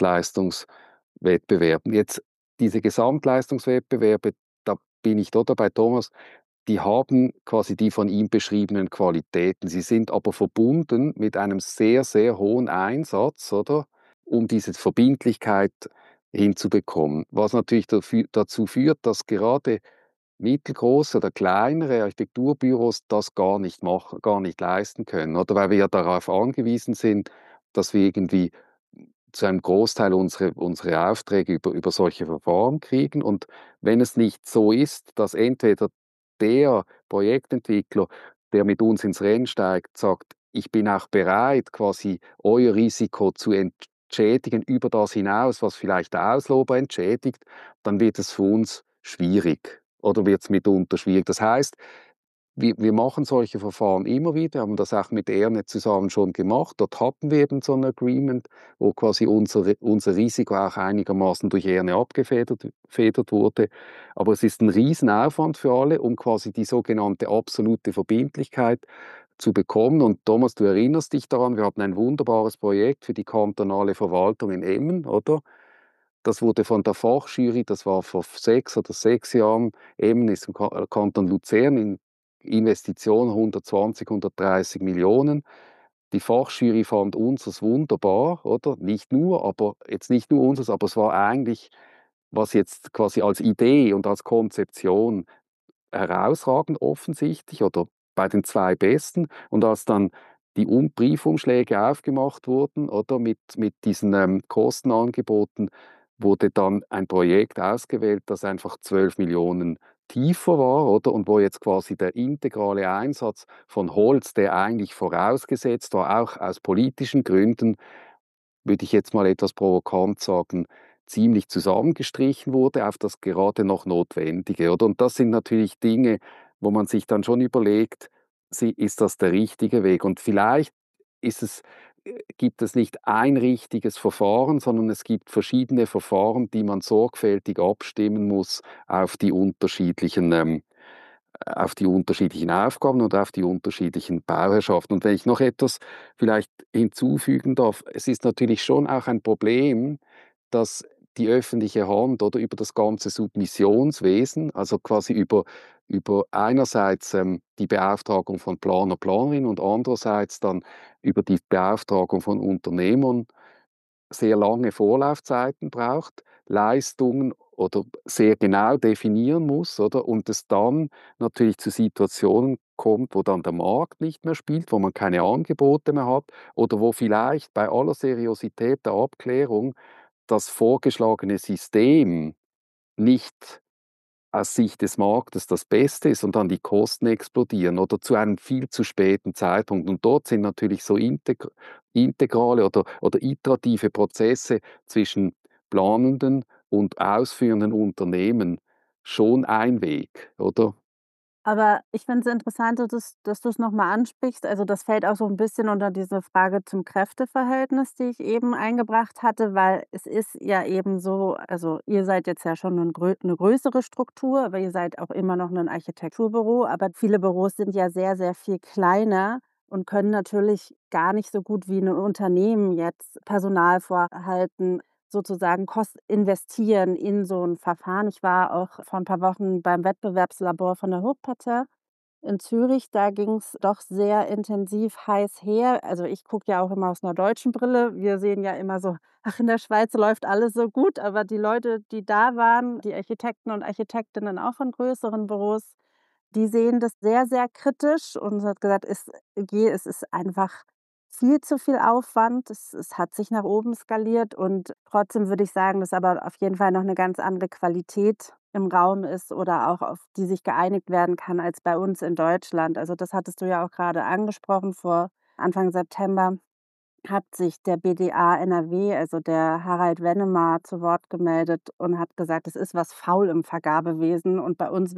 Gesamtleistungswettbewerben. Jetzt diese Gesamtleistungswettbewerbe, da bin ich da bei Thomas, die haben quasi die von ihm beschriebenen Qualitäten. Sie sind aber verbunden mit einem sehr, sehr hohen Einsatz, oder? Um diese Verbindlichkeit hinzubekommen. Was natürlich dazu führt, dass gerade mittelgroße oder kleinere Architekturbüros das gar nicht leisten können, oder? Weil wir ja darauf angewiesen sind, dass wir irgendwie zu einem Großteil unsere Aufträge über solche Verfahren kriegen. Und wenn es nicht so ist, dass entweder der Projektentwickler, der mit uns ins Rennen steigt, sagt: „Ich bin auch bereit, quasi euer Risiko zu entschädigen über das hinaus, was vielleicht der Auslober entschädigt“, dann wird es für uns schwierig oder wird es mitunter schwierig. Das heißt, wir machen solche Verfahren immer wieder, haben das auch mit ERNE zusammen schon gemacht. Dort hatten wir eben so ein Agreement, wo quasi unser Risiko auch einigermaßen durch ERNE abgefedert wurde. Aber es ist ein Riesenaufwand für alle, um quasi die sogenannte absolute Verbindlichkeit zu bekommen. Und Thomas, du erinnerst dich daran, wir hatten ein wunderbares Projekt für die kantonale Verwaltung in Emmen, oder? Das wurde von der Fachjury, das war vor 6 Jahren, Emmen ist im Kanton Luzern, in Investition 120, 130 Millionen. Die Fachjury fand unseres wunderbar, oder? Nicht nur, aber jetzt nicht nur unseres, aber es war eigentlich, was jetzt quasi als Idee und als Konzeption herausragend offensichtlich oder bei den zwei Besten. Und als dann die Briefumschläge aufgemacht wurden oder mit diesen Kostenangeboten, wurde dann ein Projekt ausgewählt, das einfach 12 Millionen tiefer war, oder? Und wo jetzt quasi der integrale Einsatz von Holz, der eigentlich vorausgesetzt war, auch aus politischen Gründen, würde ich jetzt mal etwas provokant sagen, ziemlich zusammengestrichen wurde auf das gerade noch Notwendige, oder? Und das sind natürlich Dinge, wo man sich dann schon überlegt, ist das der richtige Weg? Und vielleicht gibt es nicht ein richtiges Verfahren, sondern es gibt verschiedene Verfahren, die man sorgfältig abstimmen muss auf die unterschiedlichen Aufgaben und auf die unterschiedlichen Bauherrschaften. Und wenn ich noch etwas vielleicht hinzufügen darf, es ist natürlich schon auch ein Problem, dass die öffentliche Hand oder über das ganze Submissionswesen, also quasi über einerseits die Beauftragung von Planer, Planerinnen und andererseits dann über die Beauftragung von Unternehmern sehr lange Vorlaufzeiten braucht, Leistungen oder sehr genau definieren muss, oder? Und es dann natürlich zu Situationen kommt, wo dann der Markt nicht mehr spielt, wo man keine Angebote mehr hat oder wo vielleicht bei aller Seriosität der Abklärung das vorgeschlagene System nicht aus Sicht des Marktes das Beste ist und dann die Kosten explodieren oder zu einem viel zu späten Zeitpunkt. Und dort sind natürlich so integrale oder iterative Prozesse zwischen planenden und ausführenden Unternehmen schon ein Weg, oder? Aber ich finde es interessant, dass du es noch mal ansprichst. Also, das fällt auch so ein bisschen unter diese Frage zum Kräfteverhältnis, die ich eben eingebracht hatte, weil es ist ja eben so, also, ihr seid jetzt ja schon 'ne größere Struktur, aber ihr seid auch immer noch ein Architekturbüro, aber viele Büros sind ja sehr, sehr viel kleiner und können natürlich gar nicht so gut wie 'n Unternehmen jetzt Personal vorhalten, sozusagen investieren in so 'n Verfahren. Ich war auch vor 'n paar Wochen beim Wettbewerbslabor von der Hochparterre in Zürich. Da ging's doch sehr intensiv heiß her. Also, ich gucke ja auch immer aus 'ner deutschen Brille. Wir sehen ja immer so: „Ach, in der Schweiz läuft alles so gut." Aber die Leute, die da waren, die Architekten und Architektinnen auch von größeren Büros, die sehen das sehr, sehr kritisch und sie hat gesagt, es ist einfach viel zu viel Aufwand. Es hat sich nach oben skaliert und trotzdem würde ich sagen, dass aber auf jeden Fall noch eine ganz andere Qualität im Raum ist oder auch auf die sich geeinigt werden kann als bei uns in Deutschland. Also, das hattest du ja auch gerade angesprochen. Vor Anfang September hat sich der BDA NRW, also der Harald Wennemar, zu Wort gemeldet und hat gesagt, es ist was faul im Vergabewesen und bei uns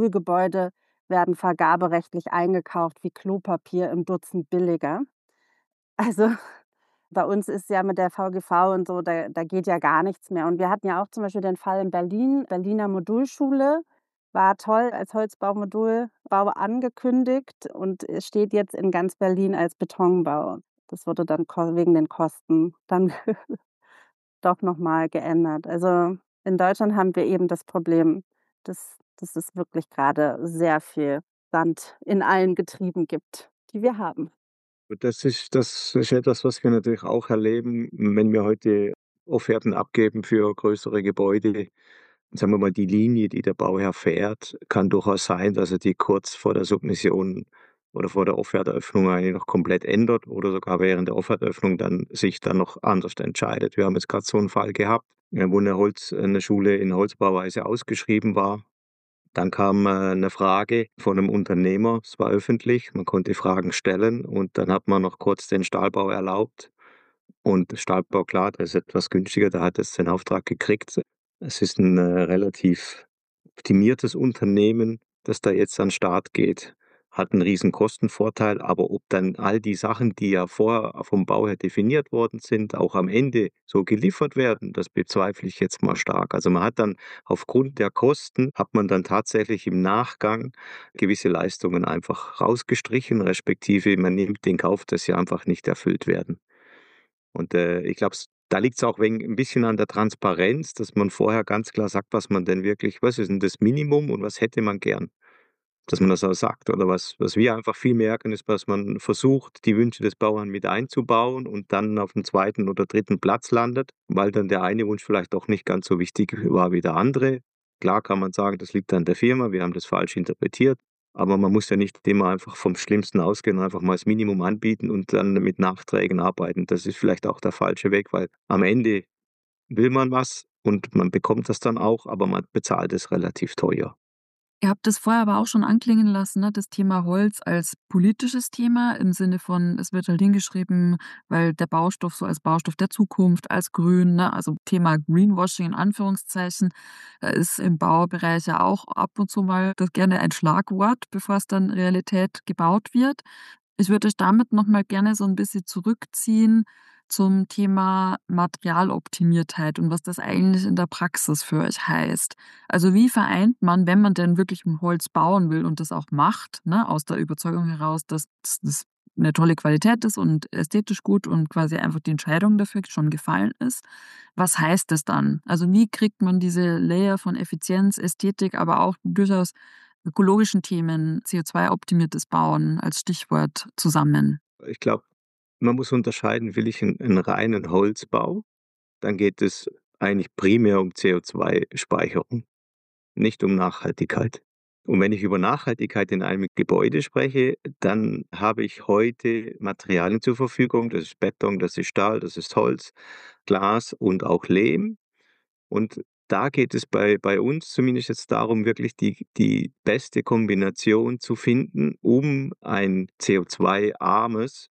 werden vergaberechtlich eingekauft wie Klopapier im Dutzend billiger. Also, bei uns ist ja mit der VGV und so, da geht ja gar nichts mehr. Und wir hatten ja auch zum Beispiel den Fall in Berlin, Berliner Modulschule, war toll als Holzbaumodulbau angekündigt und es steht jetzt in ganz Berlin als Betonbau. Das wurde dann wegen den Kosten dann doch noch mal geändert. Also, in Deutschland haben wir eben das Problem, dass es wirklich gerade sehr viel Sand in allen Getrieben gibt, die wir haben. Und das ist etwas, was wir natürlich auch erleben, wenn wir heute Offerten abgeben für größere Gebäude. Sagen wir mal, die Linie, die der Bauherr fährt, kann durchaus sein, dass er die kurz vor der Submission oder vor der Offerteröffnung eigentlich noch komplett ändert oder sogar während der Offerteröffnung dann sich dann noch anders entscheidet. Wir haben jetzt gerade so einen Fall gehabt, wo eine Schule in Holzbauweise ausgeschrieben war. Dann kam, 'ne Frage von einem Unternehmer. Es war öffentlich, man konnte Fragen stellen und dann hat man noch kurz den Stahlbau erlaubt. Und Stahlbau, klar, der ist etwas günstiger, der hat jetzt den Auftrag gekriegt. Es ist ein relativ optimiertes Unternehmen, das da jetzt an 'n Start geht, hat einen riesen Kostenvorteil, aber ob dann all die Sachen, die ja vorher vom Bauherr definiert worden sind, auch am Ende so geliefert werden, das bezweifle ich jetzt mal stark. Also, man hat dann aufgrund der Kosten hat man dann tatsächlich im Nachgang gewisse Leistungen einfach rausgestrichen, respektive man nimmt in Kauf, dass sie einfach nicht erfüllt werden. Und, ich glaube, da liegt es auch ein bisschen an der Transparenz, dass man vorher ganz klar sagt, was ist denn das Minimum und was hätte man gern? Dass man das auch sagt, oder was wir einfach viel merken, ist, dass man versucht, die Wünsche des Bauern mit einzubauen und dann auf dem zweiten oder dritten Platz landet, weil dann der eine Wunsch vielleicht doch nicht ganz so wichtig war wie der andere. Klar kann man sagen, das liegt an der Firma, wir haben das falsch interpretiert, aber man muss ja nicht immer einfach vom Schlimmsten ausgehen und einfach mal das Minimum anbieten und dann mit Nachträgen arbeiten. Das ist vielleicht auch der falsche Weg, weil am Ende will man was und man bekommt das dann auch, aber man bezahlt es relativ teuer. Ihr habt es vorher aber auch schon anklingen lassen, ne, das Thema Holz als politisches Thema im Sinne von, es wird halt hingeschrieben, weil der Baustoff so als Baustoff der Zukunft, als grün, ne, also Thema Greenwashing in Anführungszeichen, ist im Baubereich ja auch ab und zu mal das gerne ein Schlagwort, bevor es dann Realität gebaut wird. Ich würde euch damit noch mal gerne so ein bisschen zurückziehen zum Thema Materialoptimiertheit und was das eigentlich in der Praxis für euch heißt. Also, wie vereint man, wenn man denn wirklich mit Holz bauen will und das auch macht, ne, aus der Überzeugung heraus, dass das 'ne tolle Qualität ist und ästhetisch gut und quasi einfach die Entscheidung dafür schon gefallen ist. Was heißt das dann? Also, wie kriegt man diese Layer von Effizienz, Ästhetik, aber auch durchaus ökologischen Themen, CO2-optimiertes Bauen als Stichwort zusammen? Ich glaube, man muss unterscheiden, will ich 'n reinen Holzbau, dann geht es eigentlich primär um CO2-Speicherung, nicht um Nachhaltigkeit. Und wenn ich über Nachhaltigkeit in einem Gebäude spreche, dann habe ich heute Materialien zur Verfügung. Das ist Beton, das ist Stahl, das ist Holz, Glas und auch Lehm. Und da geht es bei uns zumindest jetzt darum, wirklich die beste Kombination zu finden, um ein CO2-armes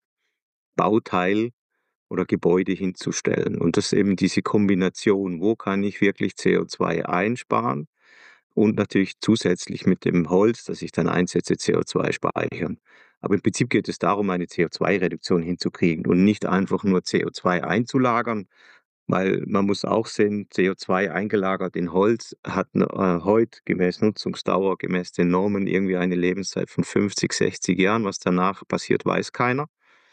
Bauteil oder Gebäude hinzustellen. Und das ist eben diese Kombination, wo kann ich wirklich CO2 einsparen und natürlich zusätzlich mit dem Holz, das ich dann einsetze, CO2 speichern. Aber im Prinzip geht es darum, eine CO2-Reduktion hinzukriegen und nicht einfach nur CO2 einzulagern, weil man muss auch sehen, CO2 eingelagert in Holz hat heute gemäß Nutzungsdauer, gemäß den Normen irgendwie eine Lebenszeit von 50, 60 Jahren. Was danach passiert, weiß keiner.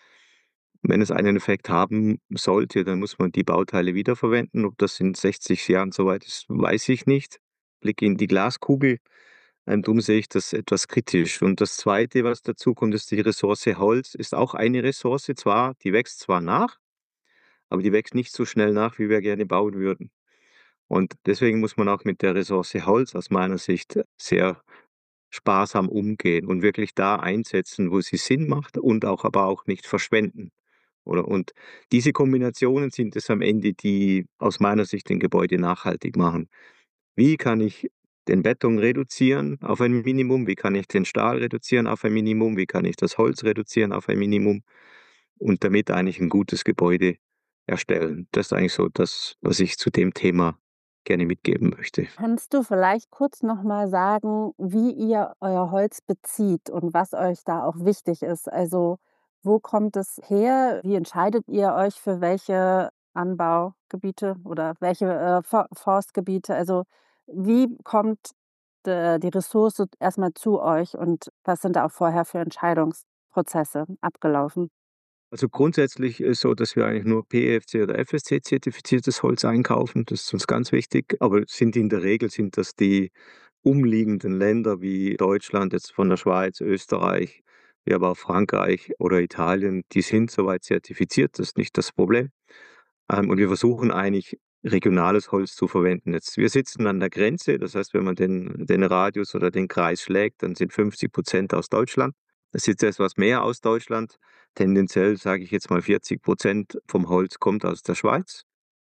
Wenn es einen Effekt haben sollte, dann muss man die Bauteile wiederverwenden. Ob das in 60 Jahren soweit ist, weiß ich nicht. Blicke in die Glaskugel. Darum sehe ich das etwas kritisch. Und das Zweite, was dazu kommt, ist die Ressource Holz, ist auch eine Ressource. Die wächst zwar nach, aber die wächst nicht so schnell nach, wie wir gerne bauen würden. Und deswegen muss man auch mit der Ressource Holz aus meiner Sicht sehr sparsam umgehen und wirklich da einsetzen, wo sie Sinn macht und auch aber auch nicht verschwenden. Und diese Kombinationen sind es am Ende, die aus meiner Sicht ein Gebäude nachhaltig machen. Wie kann ich den Beton reduzieren auf ein Minimum? Wie kann ich den Stahl reduzieren auf ein Minimum? Wie kann ich das Holz reduzieren auf ein Minimum? Und damit eigentlich ein gutes Gebäude erstellen. Das ist eigentlich so das, was ich zu dem Thema gerne mitgeben möchte. Kannst du vielleicht kurz noch mal sagen, wie ihr euer Holz bezieht und was euch da auch wichtig ist? Also, wo kommt es her? Wie entscheidet ihr euch für welche Anbaugebiete oder welche, Forstgebiete? Also, wie kommt die Ressource erst mal zu euch und was sind da auch vorher für Entscheidungsprozesse abgelaufen? Also grundsätzlich ist so, dass wir eigentlich nur PEFC oder FSC-zertifiziertes Holz einkaufen. Das ist uns ganz wichtig. Aber in der Regel sind das die umliegenden Länder wie Deutschland, jetzt von der Schweiz, Österreich, wie aber auch Frankreich oder Italien, die sind soweit zertifiziert. Das ist nicht das Problem. Und wir versuchen eigentlich regionales Holz zu verwenden. Jetzt, wir sitzen an der Grenze. Das heißt, wenn man den Radius oder den Kreis schlägt, dann sind 50% aus Deutschland. Das ist jetzt etwas mehr aus Deutschland. Tendenziell sage ich jetzt mal 40% vom Holz kommt aus der Schweiz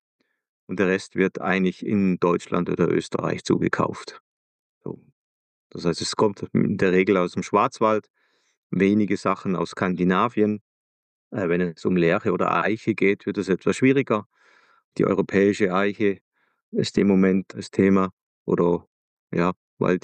und der Rest wird eigentlich in Deutschland oder Österreich zugekauft. So. Das heißt, es kommt in der Regel aus dem Schwarzwald, wenige Sachen aus Skandinavien. Wenn es um Lärche oder Eiche geht, wird es etwas schwieriger. Die europäische Eiche ist im Moment das Thema oder ja, weil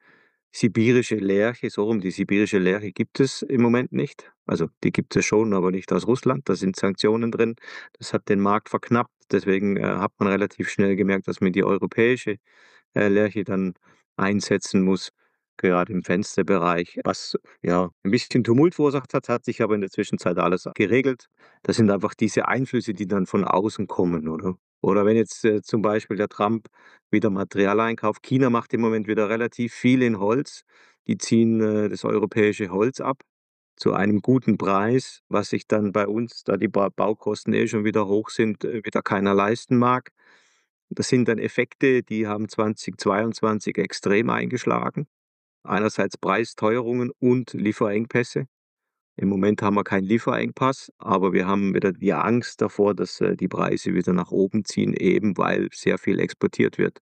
die sibirische Lärche gibt es im Moment nicht. Also, die gibt es schon, aber nicht aus Russland. Da sind Sanktionen drin. Das hat den Markt verknappt. Deswegen, hat man relativ schnell gemerkt, dass man die europäische, Lärche dann einsetzen muss. gerade im Fensterbereich, was ja ein bisschen Tumult verursacht hat, hat sich aber in der Zwischenzeit alles geregelt. Das sind einfach diese Einflüsse, die dann von außen kommen, oder? Oder wenn jetzt zum Beispiel der Trump wieder Material einkauft. China macht im Moment wieder relativ viel in Holz. Die ziehen das europäische Holz ab zu einem guten Preis, was sich dann bei uns, da die Baukosten schon wieder hoch sind, wieder keiner leisten mag. Das sind dann Effekte, die haben 2022 extrem eingeschlagen. Einerseits Preisteuerungen und Lieferengpässe. Im Moment haben wir keinen Lieferengpass, aber wir haben wieder die Angst davor, dass die Preise wieder nach oben ziehen, eben weil sehr viel exportiert wird.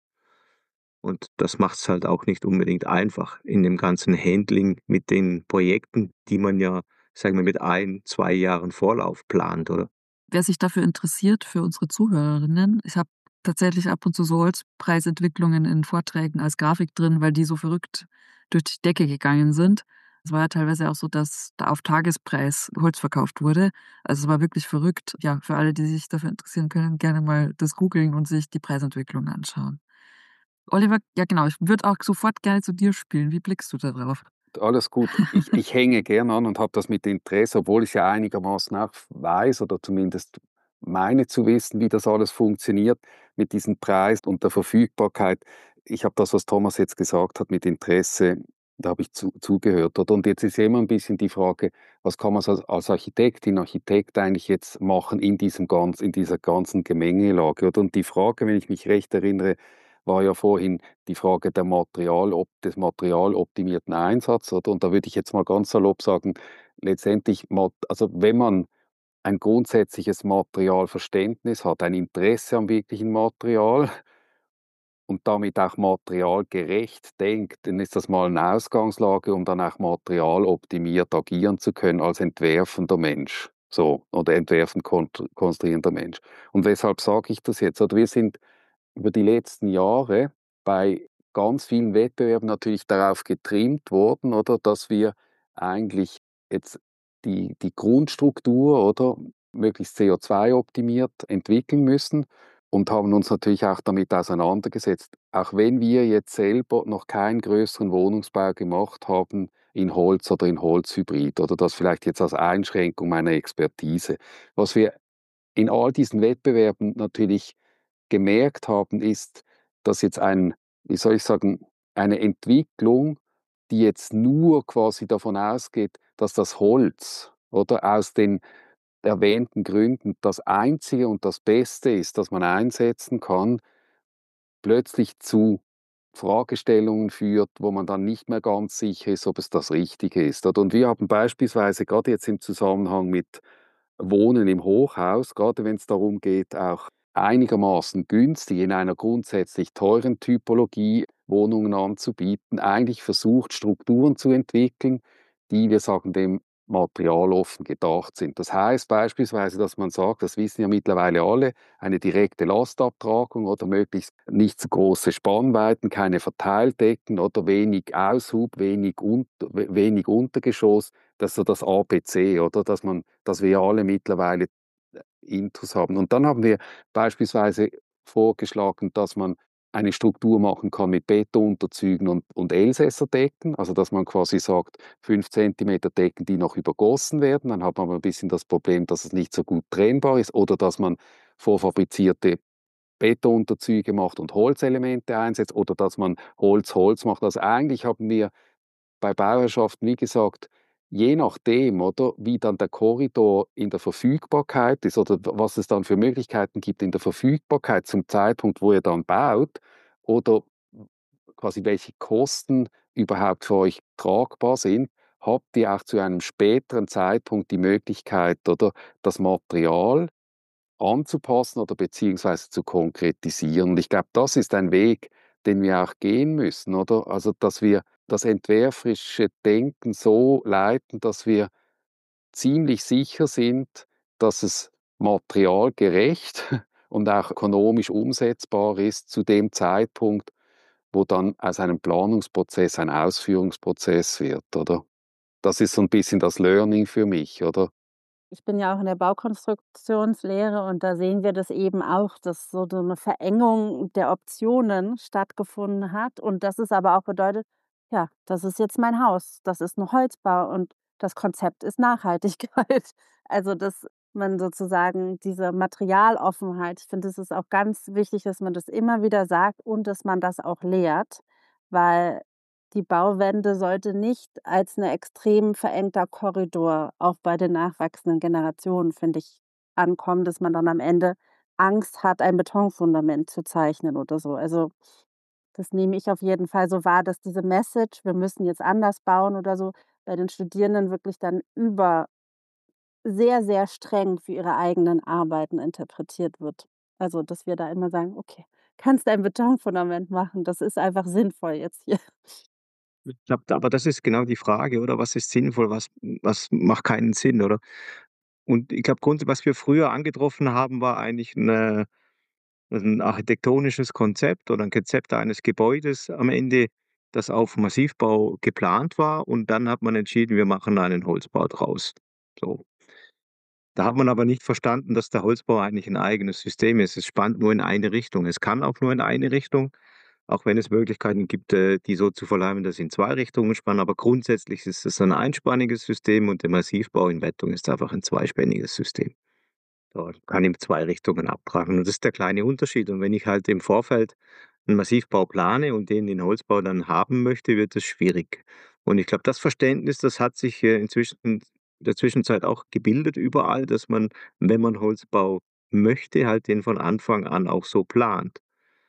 Und das macht es halt auch nicht unbedingt einfach in dem ganzen Handling mit den Projekten, die man ja, sagen wir, mit 2 Jahren Vorlauf plant, oder? Wer sich dafür interessiert, für unsere Zuhörerinnen, ich habe tatsächlich ab und zu so Holzpreisentwicklungen in Vorträgen als Grafik drin, weil die so verrückt durch die Decke gegangen sind. Es war ja teilweise auch so, dass da auf Tagespreis Holz verkauft wurde. Also, es war wirklich verrückt. Ja, für alle, die sich dafür interessieren, können gerne mal das googeln und sich die Preisentwicklung anschauen. Oliver, ja genau, ich würde auch sofort gerne zu dir spielen. Wie blickst du da drauf? Alles gut. Ich hänge gern an und habe das mit Interesse, obwohl ich ja einigermaßen auch weiß oder zumindest meine zu wissen, wie das alles funktioniert mit diesem Preis und der Verfügbarkeit. Ich habe das, was Thomas jetzt gesagt hat, mit Interesse, da habe ich zugehört. Oder? Und jetzt ist ja immer ein bisschen die Frage, was kann man als Architektin, Architekt eigentlich jetzt machen in in dieser ganzen Gemengelage? Oder? Und die Frage, wenn ich mich recht erinnere, war ja vorhin die Frage des materialoptimierten Einsatzes, oder? Und da würde ich jetzt mal ganz salopp sagen, letztendlich also wenn man ein grundsätzliches Materialverständnis hat, ein Interesse am wirklichen Material und damit auch materialgerecht denkt, dann ist das mal eine Ausgangslage, um dann auch materialoptimiert agieren zu können als entwerfender Mensch, so, oder entwerfend konstruierender Mensch. Und weshalb sage ich das jetzt? Oder wir sind über die letzten Jahre bei ganz vielen Wettbewerben natürlich darauf getrimmt worden, oder, dass wir eigentlich jetzt die Grundstruktur, oder, möglichst CO2-optimiert entwickeln müssen und haben uns natürlich auch damit auseinandergesetzt. Auch wenn wir jetzt selber noch keinen größeren Wohnungsbau gemacht haben in Holz oder in Holzhybrid, oder das vielleicht jetzt als Einschränkung meiner Expertise. Was wir in all diesen Wettbewerben natürlich gemerkt haben, ist, dass jetzt wie soll ich sagen, eine Entwicklung, die jetzt nur quasi davon ausgeht, dass das Holz, oder, aus den erwähnten Gründen das Einzige und das Beste ist, das man einsetzen kann, plötzlich zu Fragestellungen führt, wo man dann nicht mehr ganz sicher ist, ob es das Richtige ist. Oder? Und wir haben beispielsweise gerade jetzt im Zusammenhang mit Wohnen im Hochhaus, gerade wenn es darum geht, auch einigermaßen günstig in einer grundsätzlich teuren Typologie Wohnungen anzubieten, eigentlich versucht, Strukturen zu entwickeln, die, wir sagen dem, materialoffen gedacht sind. Das heißt beispielsweise, dass man sagt, das wissen ja mittlerweile alle, eine direkte Lastabtragung oder möglichst nicht zu große Spannweiten, keine Verteildecken oder wenig Aushub, wenig Untergeschoss, das ist so das ABC, oder? Dass wir alle mittlerweile Intus haben. Und dann haben wir beispielsweise vorgeschlagen, dass man eine Struktur machen kann mit Betonunterzügen und Elsässerdecken, also dass man quasi sagt, 5 Zentimeter Decken, die noch übergossen werden, dann hat man aber ein bisschen das Problem, dass es nicht so gut trennbar ist, oder dass man vorfabrizierte Betonunterzüge macht und Holzelemente einsetzt, oder dass man Holz macht. Also eigentlich haben wir bei Bauherrschaften, wie gesagt, je nachdem, oder, wie dann der Korridor in der Verfügbarkeit ist oder was es dann für Möglichkeiten gibt in der Verfügbarkeit zum Zeitpunkt, wo ihr dann baut, oder quasi welche Kosten überhaupt für euch tragbar sind, habt ihr auch zu einem späteren Zeitpunkt die Möglichkeit, oder, das Material anzupassen oder beziehungsweise zu konkretisieren. Und ich glaube, das ist ein Weg, den wir auch gehen müssen, oder? Also, dass wir das entwerferische Denken so leiten, dass wir ziemlich sicher sind, dass es materialgerecht und auch ökonomisch umsetzbar ist zu dem Zeitpunkt, wo dann aus einem Planungsprozess ein Ausführungsprozess wird, oder? Das ist so ein bisschen das Learning für mich, oder? Ich bin ja auch in der Baukonstruktionslehre und da sehen wir das eben auch, dass so 'ne Verengung der Optionen stattgefunden hat und dass es aber auch bedeutet, ja, das ist jetzt mein Haus, das ist 'n Holzbau und das Konzept ist Nachhaltigkeit. Also, dass man sozusagen diese Materialoffenheit, ich finde, es ist auch ganz wichtig, dass man das immer wieder sagt und dass man das auch lehrt, weil die Bauwende sollte nicht als 'ne extrem verengter Korridor auch bei den nachwachsenden Generationen, finde ich, ankommen, dass man dann am Ende Angst hat, ein Betonfundament zu zeichnen oder so. Also, das nehme ich auf jeden Fall so wahr, dass diese Message: „Wir müssen jetzt anders bauen“ oder so, bei den Studierenden wirklich dann sehr, sehr streng für ihre eigenen Arbeiten interpretiert wird. Also, dass wir da immer sagen: „Okay, kannst ein Betonfundament machen, das ist einfach sinnvoll jetzt hier.“ Ich glaube, aber das ist genau die Frage, oder? Was ist sinnvoll, was macht keinen Sinn, oder? Und ich glaube, was wir früher angetroffen haben, war eigentlich 'n architektonisches Konzept oder ein Konzept eines Gebäudes am Ende, das auf Massivbau geplant war, und dann hat man entschieden, wir machen einen Holzbau draus. So. Da hat man aber nicht verstanden, dass der Holzbau eigentlich ein eigenes System ist. Es spannt nur in eine Richtung. Es kann auch nur in eine Richtung, auch wenn es Möglichkeiten gibt, die so zu verleimen, dass sie in 2 Richtungen spannen, aber grundsätzlich ist es ein einspänniges System, und der Massivbau in Beton ist einfach ein zweispänniges System. Da kann in 2 Richtungen abtragen, und das ist der kleine Unterschied. Und wenn ich halt im Vorfeld 'n Massivbau plane und den in Holzbau dann haben möchte, wird es schwierig. Und ich glaube, das Verständnis, das hat sich, inzwischen in der Zwischenzeit auch gebildet überall, dass man, wenn man Holzbau möchte, halt den von Anfang an auch so plant,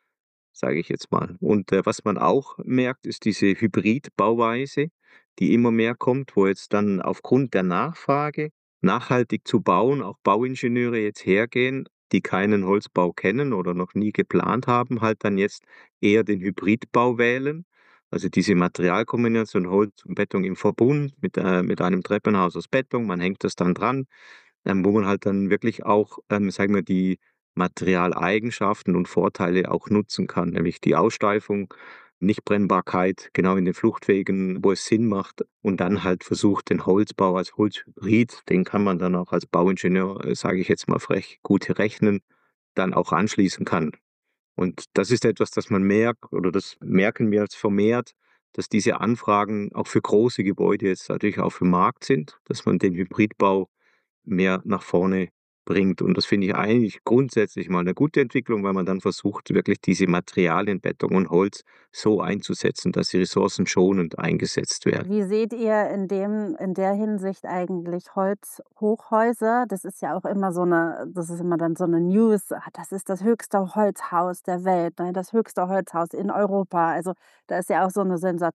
sage ich jetzt mal. Und, was man auch merkt, ist diese Hybridbauweise, die immer mehr kommt, wo jetzt dann aufgrund der Nachfrage, nachhaltig zu bauen, auch Bauingenieure jetzt hergehen, die keinen Holzbau kennen oder noch nie geplant haben, halt dann jetzt eher den Hybridbau wählen. Also diese Materialkombination Holz und Beton im Verbund mit einem Treppenhaus aus Beton. Man hängt das dann dran, wo man halt dann wirklich auch, sagen wir, die Materialeigenschaften und Vorteile auch nutzen kann, nämlich die Aussteifung, Nichtbrennbarkeit, genau in den Fluchtwegen, wo es Sinn macht, und dann halt versucht, den Holzbau als Holzhybrid, den kann man dann auch als Bauingenieur, sage ich jetzt mal frech, gut rechnen, dann auch anschließen kann. Und das ist etwas, das man merkt, oder das merken wir jetzt vermehrt, dass diese Anfragen auch für große Gebäude jetzt natürlich auch für Markt sind, dass man den Hybridbau mehr nach vorne bringt. Und das finde ich eigentlich grundsätzlich mal eine gute Entwicklung, weil man dann versucht, wirklich diese Materialien Beton und Holz so einzusetzen, dass sie ressourcenschonend eingesetzt werden. Wie seht ihr in der Hinsicht eigentlich Holzhochhäuser? Das ist ja auch immer so eine, das ist immer dann so eine News: „Ah, das ist das höchste Holzhaus der Welt, ne, das höchste Holzhaus in Europa.“ Also, da ist ja auch so eine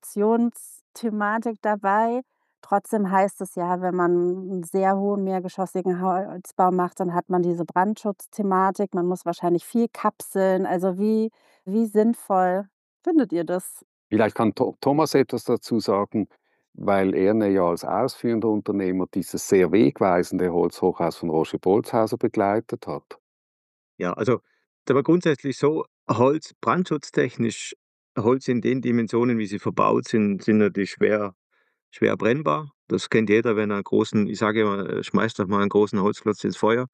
Sensationsthematik dabei. Trotzdem heißt es ja, wenn man einen sehr hohen mehrgeschossigen Holzbau macht, dann hat man diese Brandschutzthematik. Man muss wahrscheinlich viel kapseln. Also, wie sinnvoll findet ihr das? Vielleicht kann Thomas etwas dazu sagen, weil er ja als ausführender Unternehmer dieses sehr wegweisende Holzhochhaus von Roger Bolzhauser begleitet hat. Ja, also, da war grundsätzlich so, Holz brandschutztechnisch, Holz in den Dimensionen, wie sie verbaut sind natürlich schwer brennbar. Das kennt jeder, wenn er 'n großen, ich sage immer, schmeißt doch mal einen großen Holzklotz ins Feuer,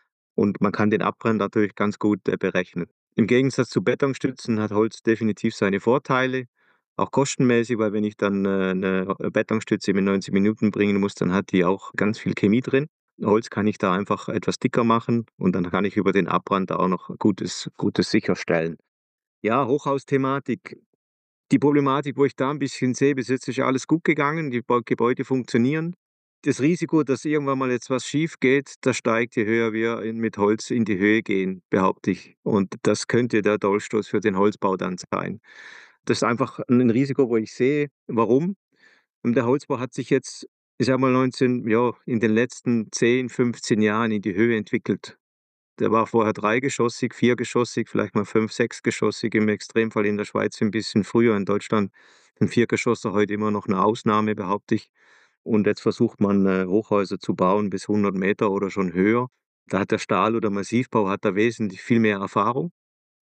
und man kann den Abbrand natürlich ganz gut, berechnen. Im Gegensatz zu Betonstützen hat Holz definitiv seine Vorteile, auch kostenmäßig, weil wenn ich dann, 'ne Betonstütze mit 90 Minuten bringen muss, dann hat die auch ganz viel Chemie drin. Holz kann ich da einfach etwas dicker machen, und dann kann ich über den Abbrand da auch noch Gutes sicherstellen. Ja, Hochhausthematik. Die Problematik, wo ich da ein bisschen sehe, bis jetzt ist ja alles gut gegangen, die Gebäude funktionieren. Das Risiko, dass irgendwann mal jetzt was schief geht, das steigt, je höher wir mit Holz in die Höhe gehen, behaupte ich. Und das könnte der Dolchstoß für den Holzbau dann sein. Das ist einfach ein Risiko, wo ich sehe. Warum? Der Holzbau hat sich jetzt, ich sage mal, 19 ja, in den letzten 10, 15 Jahren in die Höhe entwickelt. Der war vorher dreigeschossig, viergeschossig, vielleicht mal fünf, sechsgeschossig, im Extremfall in der Schweiz ein bisschen früher. In Deutschland sind Viergeschosse heute immer noch eine Ausnahme, behaupte ich. Und jetzt versucht man, Hochhäuser zu bauen bis 100 Meter oder schon höher. Da hat der Stahl oder Massivbau hat da wesentlich viel mehr Erfahrung.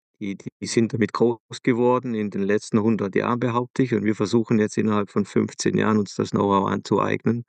Die sind damit groß geworden in den letzten 100 Jahren, behaupte ich. Und wir versuchen jetzt innerhalb von 15 Jahren, uns das Know-how anzueignen,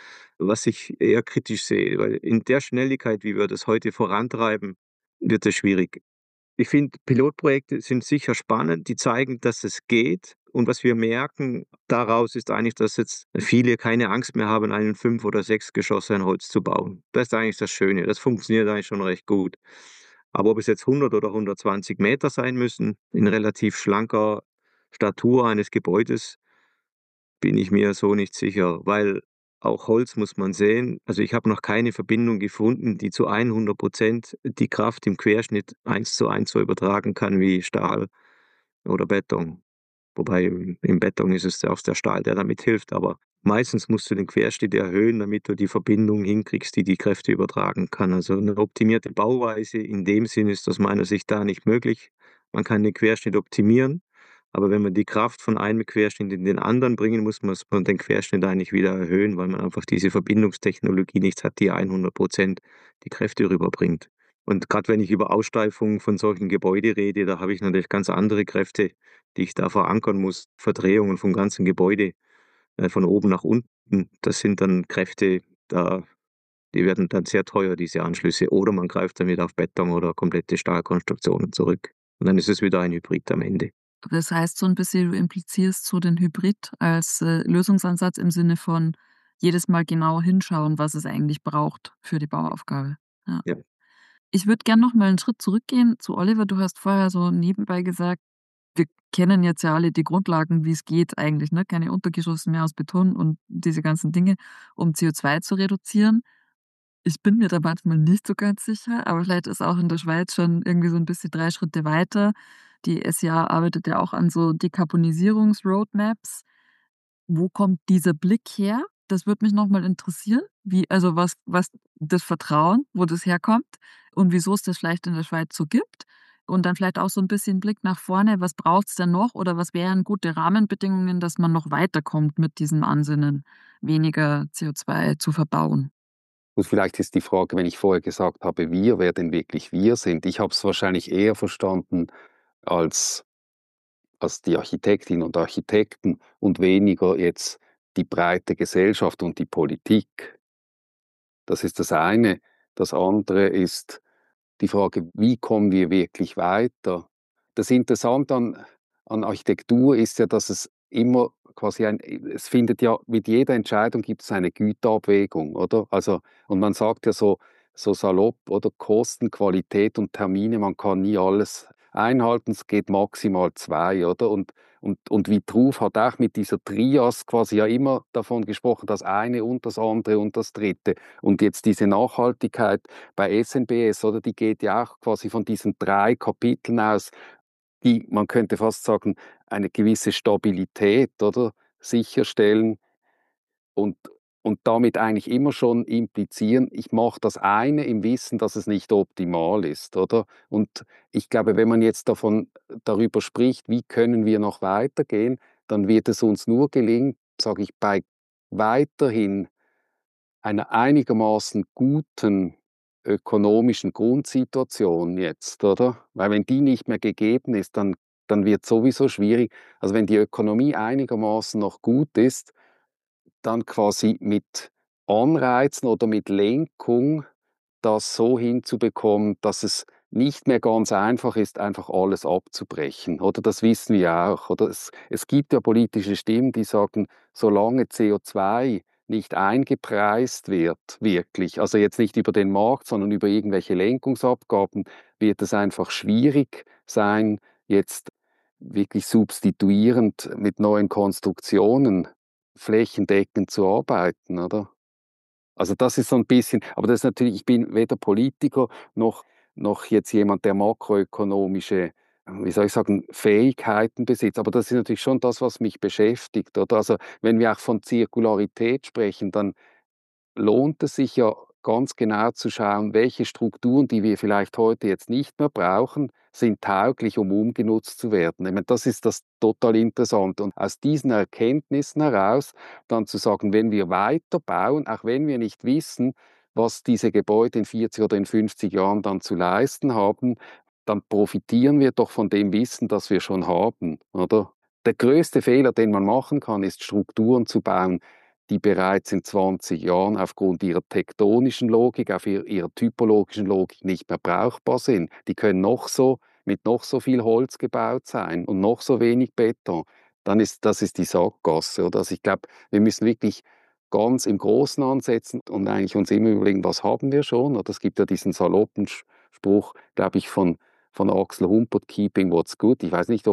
was ich eher kritisch sehe, weil in der Schnelligkeit, wie wir das heute vorantreiben, wird es schwierig. Ich finde, Pilotprojekte sind sicher spannend, die zeigen, dass es geht. Und was wir merken daraus ist eigentlich, dass jetzt viele keine Angst mehr haben, einen 5 oder 6 geschossigen Holz zu bauen. Das ist eigentlich das Schöne. Das funktioniert eigentlich schon recht gut. Aber ob es jetzt 100 oder 120 Meter sein müssen, in relativ schlanker Statur eines Gebäudes, bin ich mir so nicht sicher, weil auch Holz muss man sehen. Also, ich habe noch keine Verbindung gefunden, die zu 100% die Kraft im Querschnitt 1:1 so übertragen kann wie Stahl oder Beton. Wobei im Beton ist es ja auch der Stahl, der damit hilft, aber meistens musst du den Querschnitt erhöhen, damit du die Verbindung hinkriegst, die die Kräfte übertragen kann. Also, 'ne optimierte Bauweise in dem Sinne ist aus meiner Sicht da nicht möglich. Man kann den Querschnitt optimieren, aber wenn man die Kraft von einem Querschnitt in den anderen bringen muss, muss man den Querschnitt eigentlich wieder erhöhen, weil man einfach diese Verbindungstechnologie nicht hat, die 100% die Kräfte rüberbringt. Und grad wenn ich über Aussteifung von solchen Gebäude rede, da habe ich natürlich ganz andere Kräfte, die ich da verankern muss. Verdrehungen vom ganzen Gebäude, von oben nach unten. Das sind dann Kräfte, die werden dann sehr teuer, diese Anschlüsse. Oder man greift dann wieder auf Beton oder komplette Stahlkonstruktionen zurück. Und dann ist es wieder ein Hybrid am Ende. Das heißt so 'n bisschen, du implizierst so den Hybrid als, Lösungsansatz im Sinne von jedes Mal genau hinschauen, was es eigentlich braucht für die Bauaufgabe. Ja. Ja. Ich würde gern noch mal 'n Schritt zurückgehen zu Oliver. Du hast vorher so nebenbei gesagt, wir kennen jetzt ja alle die Grundlagen, wie's geht eigentlich, ne? Keine Untergeschosse mehr aus Beton und diese ganzen Dinge, um CO2 zu reduzieren. Ich bin mir da manchmal nicht so ganz sicher, aber vielleicht ist auch in der Schweiz schon irgendwie so 'n bisschen 3 Schritte weiter. Die SIA arbeitet ja auch an so Dekarbonisierungs-Roadmaps. Wo kommt dieser Blick her? Das würde mich noch mal interessieren. Wie also, was das Vertrauen, wo das herkommt und wieso es das vielleicht in der Schweiz so gibt? Und dann vielleicht auch so 'n bisschen Blick nach vorne. Was braucht's denn noch oder was wären gute Rahmenbedingungen, dass man noch weiterkommt mit diesem Ansinnen, weniger CO2 zu verbauen? Und vielleicht ist die Frage, wenn ich vorher gesagt habe, wir, wer denn wirklich wir sind. Ich habe es wahrscheinlich eher verstanden als die Architektinnen und Architekten und weniger jetzt die breite Gesellschaft und die Politik. Das ist das eine. Das andere ist die Frage, wie kommen wir wirklich weiter? Das Interessante an Architektur ist ja, dass es immer quasi es findet ja mit jeder Entscheidung gibt es eine Güterabwägung, oder? Also, und man sagt ja so salopp, oder Kosten, Qualität und Termine, man kann nie alles einhalten, es geht maximal 2, oder? Und Vitruv hat auch mit dieser Trias quasi ja immer davon gesprochen, das eine und das andere und das dritte. Und jetzt diese Nachhaltigkeit bei SNBS, oder, die geht ja auch quasi von diesen 3 Kapiteln aus, die, man könnte fast sagen, eine gewisse Stabilität, oder, sicherstellen und damit eigentlich immer schon implizieren, ich mache das eine im Wissen, dass es nicht optimal ist, oder? Und ich glaube, wenn man jetzt darüber spricht, wie können wir noch weitergehen, dann wird es uns nur gelingen, sage ich, bei weiterhin einer einigermaßen guten ökonomischen Grundsituation jetzt, oder? Weil wenn die nicht mehr gegeben ist, dann wird sowieso schwierig. Also, wenn die Ökonomie einigermaßen noch gut ist, dann quasi mit Anreizen oder mit Lenkung das so hinzubekommen, dass es nicht mehr ganz einfach ist, einfach alles abzubrechen, oder? Das wissen wir auch, oder? Es gibt ja politische Stimmen, die sagen, solange CO2 nicht eingepreist wird, wirklich, also jetzt nicht über den Markt, sondern über irgendwelche Lenkungsabgaben, wird es einfach schwierig sein, jetzt wirklich substituierend mit neuen Konstruktionen flächendeckend zu arbeiten, oder? Also, das ist so ein bisschen, aber das ist natürlich, ich bin weder Politiker noch jetzt jemand, der makroökonomische, wie soll ich sagen, Fähigkeiten besitzt. Aber das ist natürlich schon das, was mich beschäftigt, oder? Also, wenn wir auch von Zirkularität sprechen, dann lohnt es sich ja ganz genau zu schauen, welche Strukturen, die wir vielleicht heute jetzt nicht mehr brauchen, sind tauglich, um umgenutzt zu werden. Ich meine, das ist das total Interessante. Und aus diesen Erkenntnissen heraus dann zu sagen, wenn wir weiterbauen, auch wenn wir nicht wissen, was diese Gebäude in 40 oder in 50 Jahren dann zu leisten haben, dann profitieren wir doch von dem Wissen, das wir schon haben, oder? Der größte Fehler, den man machen kann, ist Strukturen zu bauen, die bereits in 20 Jahren aufgrund ihrer tektonischen Logik, auf ihrer typologischen Logik nicht mehr brauchbar sind. Die können noch so mit noch so viel Holz gebaut sein und noch so wenig Beton, dann ist das ist die Sackgasse, oder? Also, ich glaube, wir müssen wirklich ganz im Großen ansetzen und eigentlich uns immer überlegen, was haben wir schon? Oder es gibt ja diesen saloppen Spruch, glaube ich, von Axel Humpert, „Keeping what's good." Ich weiß nicht,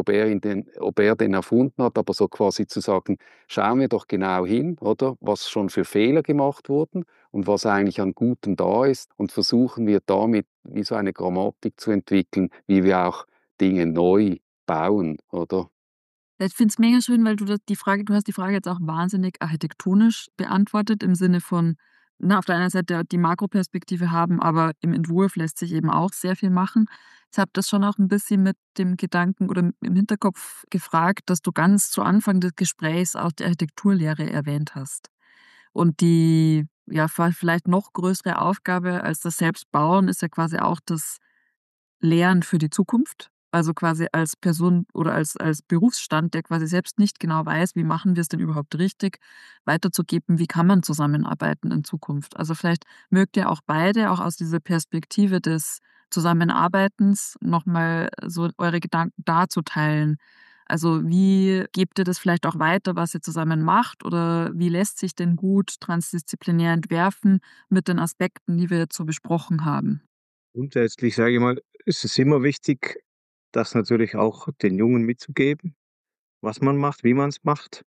ob er den erfunden hat, aber so quasi zu sagen: „Schauen wir doch genau hin, oder, was schon für Fehler gemacht wurden und was eigentlich an Gutem da ist, und versuchen wir damit wie so eine Grammatik zu entwickeln, wie wir auch Dinge neu bauen", oder? Ja, ich finde es mega schön, weil du hast die Frage jetzt auch wahnsinnig architektonisch beantwortet im Sinne von, auf der einen Seite die Makroperspektive haben, aber im Entwurf lässt sich eben auch sehr viel machen. Ich habe das schon auch ein bisschen mit dem Gedanken oder im Hinterkopf gefragt, dass du ganz zu Anfang des Gesprächs auch die Architekturlehre erwähnt hast. Und die, ja, vielleicht noch größere Aufgabe als das Selbstbauen ist ja quasi auch das Lernen für die Zukunft. Also, quasi als Person oder als Berufsstand, der quasi selbst nicht genau weiß, wie machen wir es denn überhaupt richtig, weiterzugeben, wie kann man zusammenarbeiten in Zukunft. Also, vielleicht mögt ihr auch beide auch aus dieser Perspektive des Zusammenarbeitens noch mal so eure Gedanken dazu teilen. Also, wie gebt ihr das vielleicht auch weiter, was ihr zusammen macht, oder wie lässt sich denn gut transdisziplinär entwerfen mit den Aspekten, die wir jetzt so besprochen haben? Grundsätzlich sage ich mal, ist es immer wichtig, das natürlich auch den Jungen mitzugeben, was man macht, wie man es macht,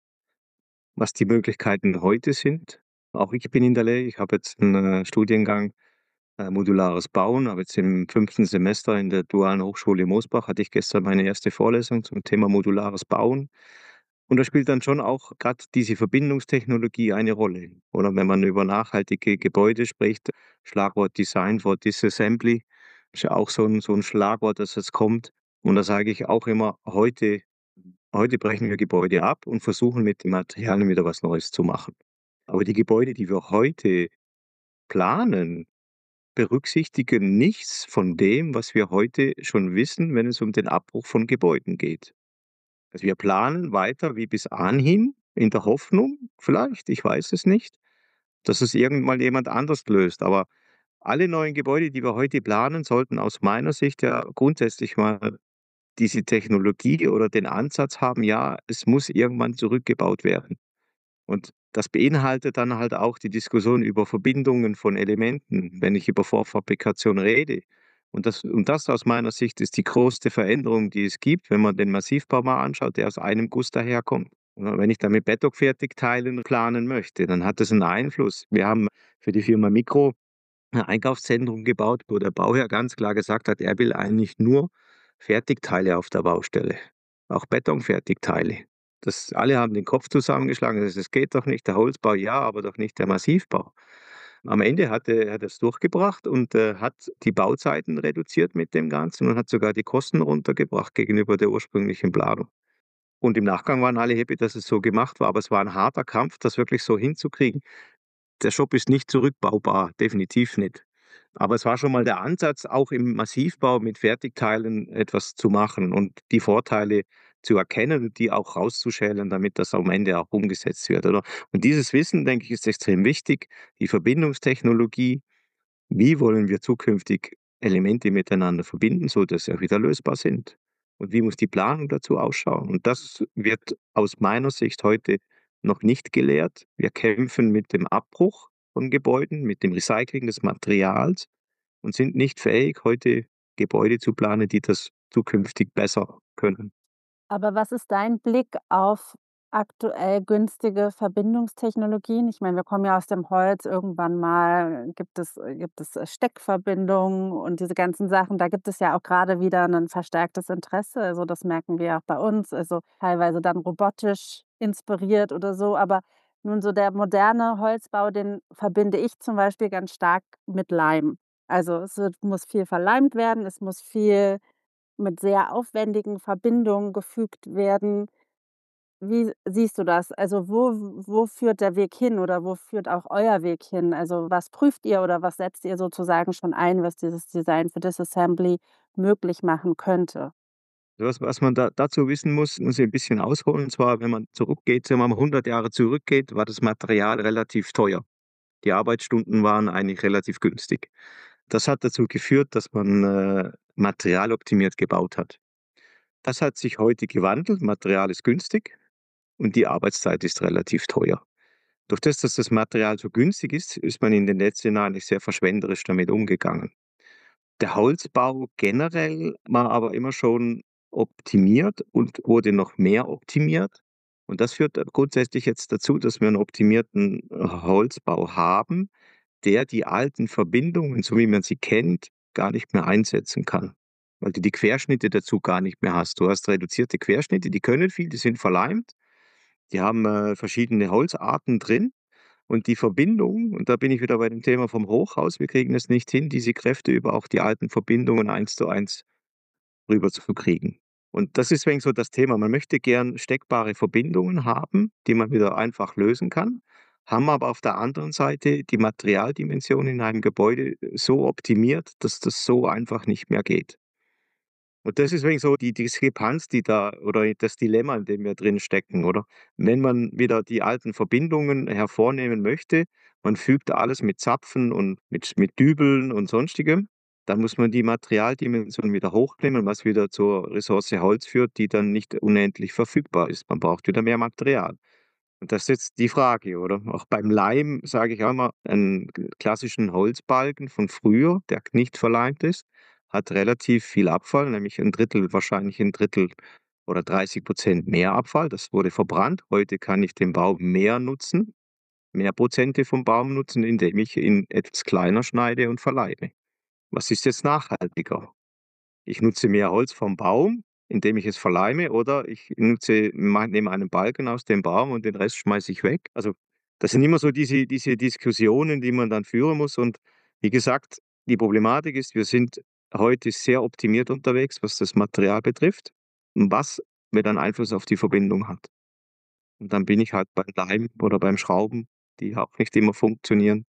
was die Möglichkeiten heute sind. Auch ich bin in der Lehre. Ich habe jetzt einen Studiengang, modulares Bauen, habe jetzt im 5. Semester in der Dualen Hochschule Mosbach hatte ich gestern meine erste Vorlesung zum Thema modulares Bauen. Und da spielt dann schon auch gerade diese Verbindungstechnologie eine Rolle. Oder wenn man über nachhaltige Gebäude spricht, Schlagwort Design for Disassembly ist ja auch so 'n Schlagwort, das jetzt kommt. Und da sage ich auch immer: „Heute brechen wir Gebäude ab und versuchen mit den Materialien wieder was Neues zu machen." Aber die Gebäude, die wir heute planen, berücksichtigen nichts von dem, was wir heute schon wissen, wenn es um den Abbruch von Gebäuden geht. Also, wir planen weiter wie bis anhin in der Hoffnung vielleicht, ich weiß es nicht, dass es irgendwann mal jemand anders löst. Aber alle neuen Gebäude, die wir heute planen, sollten aus meiner Sicht ja grundsätzlich mal diese Technologie oder den Ansatz haben, ja, es muss irgendwann zurückgebaut werden. Und das beinhaltet dann halt auch die Diskussion über Verbindungen von Elementen, wenn ich über Vorfabrikation rede. Und das aus meiner Sicht ist die größte Veränderung, die es gibt, wenn man den Massivbau mal anschaut, der aus einem Guss daherkommt. Wenn ich dann mit Betonfertigteilen planen möchte, dann hat das einen Einfluss. Wir haben für die Firma Mikro ein Einkaufszentrum gebaut, wo der Bauherr ganz klar gesagt hat, er will eigentlich nur Fertigteile auf der Baustelle, auch Betonfertigteile. Alle haben den Kopf zusammengeschlagen, das geht doch nicht, der Holzbau ja, aber doch nicht der Massivbau. Am Ende hat er es durchgebracht und, hat die Bauzeiten reduziert mit dem Ganzen und hat sogar die Kosten runtergebracht gegenüber der ursprünglichen Planung. Und im Nachgang waren alle happy, dass es so gemacht war, aber es war ein harter Kampf, das wirklich so hinzukriegen. Der Shop ist nicht zurückbaubar, definitiv nicht. Aber es war schon mal der Ansatz, auch im Massivbau mit Fertigteilen etwas zu machen und die Vorteile zu erkennen und die auch rauszuschälen, damit das am Ende auch umgesetzt wird, oder? Und dieses Wissen, denke ich, ist extrem wichtig. Die Verbindungstechnologie, wie wollen wir zukünftig Elemente miteinander verbinden, sodass sie auch wieder lösbar sind? Und wie muss die Planung dazu ausschauen? Und das wird aus meiner Sicht heute noch nicht gelehrt. Wir kämpfen mit dem Abbruch von Gebäuden, mit dem Recycling des Materials und sind nicht fähig, heute Gebäude zu planen, die das zukünftig besser können. Aber was ist dein Blick auf aktuell günstige Verbindungstechnologien? Ich meine, wir kommen ja aus dem Holz. Irgendwann mal gibt es Steckverbindungen und diese ganzen Sachen. Da gibt es ja auch gerade wieder ein verstärktes Interesse. Also, das merken wir auch bei uns, also, teilweise dann robotisch inspiriert oder so. Aber nun so der moderne Holzbau, den verbinde ich zum Beispiel ganz stark mit Leim. Also, muss viel verleimt werden, es muss viel mit sehr aufwendigen Verbindungen gefügt werden. Wie siehst du das? Also, wo führt der Weg hin oder wo führt auch euer Weg hin? Also, was prüft ihr oder was setzt ihr sozusagen schon ein, was dieses Design für Disassembly möglich machen könnte? Was man dazu wissen muss ich ein bisschen ausholen. Und zwar, wenn man zurückgeht, sagen wir mal 100 Jahre zurückgeht, war das Material relativ teuer. Die Arbeitsstunden waren eigentlich relativ günstig. Das hat dazu geführt, dass man materialoptimiert gebaut hat. Das hat sich heute gewandelt. Material ist günstig und die Arbeitszeit ist relativ teuer. Durch das, dass das Material so günstig ist, ist man in den letzten Jahren eigentlich sehr verschwenderisch damit umgegangen. Der Holzbau generell war aber immer schon optimiert und wurde noch mehr optimiert. Und das führt grundsätzlich jetzt dazu, dass wir einen optimierten Holzbau haben, der die alten Verbindungen, so wie man sie kennt, gar nicht mehr einsetzen kann, weil du die Querschnitte dazu gar nicht mehr hast. Du hast reduzierte Querschnitte, die können viel, die sind verleimt, die haben verschiedene Holzarten drin und die Verbindung, und da bin ich wieder bei dem Thema vom Hochhaus, wir kriegen es nicht hin, diese Kräfte über auch die alten Verbindungen 1:1 rüber zu kriegen. Und das ist so das Thema. Man möchte gern steckbare Verbindungen haben, die man wieder einfach lösen kann, haben aber auf der anderen Seite die Materialdimension in einem Gebäude so optimiert, dass das so einfach nicht mehr geht. Und das ist so die Diskrepanz, die da oder das Dilemma, in dem wir drin stecken, oder? Wenn man wieder die alten Verbindungen hervornehmen möchte, man fügt alles mit Zapfen und mit Dübeln und Sonstigem, dann muss man die Materialdimension wieder hochnehmen, was wieder zur Ressource Holz führt, die dann nicht unendlich verfügbar ist. Man braucht wieder mehr Material. Und das ist jetzt die Frage, oder? Auch beim Leim sage ich auch immer, einen klassischen Holzbalken von früher, der nicht verleimt ist, hat relativ viel Abfall, nämlich ein Drittel, wahrscheinlich ein Drittel oder 30% mehr Abfall. Das wurde verbrannt. Heute kann ich den Baum mehr nutzen, mehr Prozente vom Baum nutzen, indem ich ihn etwas kleiner schneide und verleime. Was ist jetzt nachhaltiger? Ich nutze mehr Holz vom Baum, indem ich es verleime, oder ich nehme einen Balken aus dem Baum und den Rest schmeiße ich weg. Also, das sind immer so diese Diskussionen, die man dann führen muss. Und wie gesagt, die Problematik ist, wir sind heute sehr optimiert unterwegs, was das Material betrifft und was mir dann Einfluss auf die Verbindung hat. Und dann bin ich halt beim Leim oder beim Schrauben, die auch nicht immer funktionieren,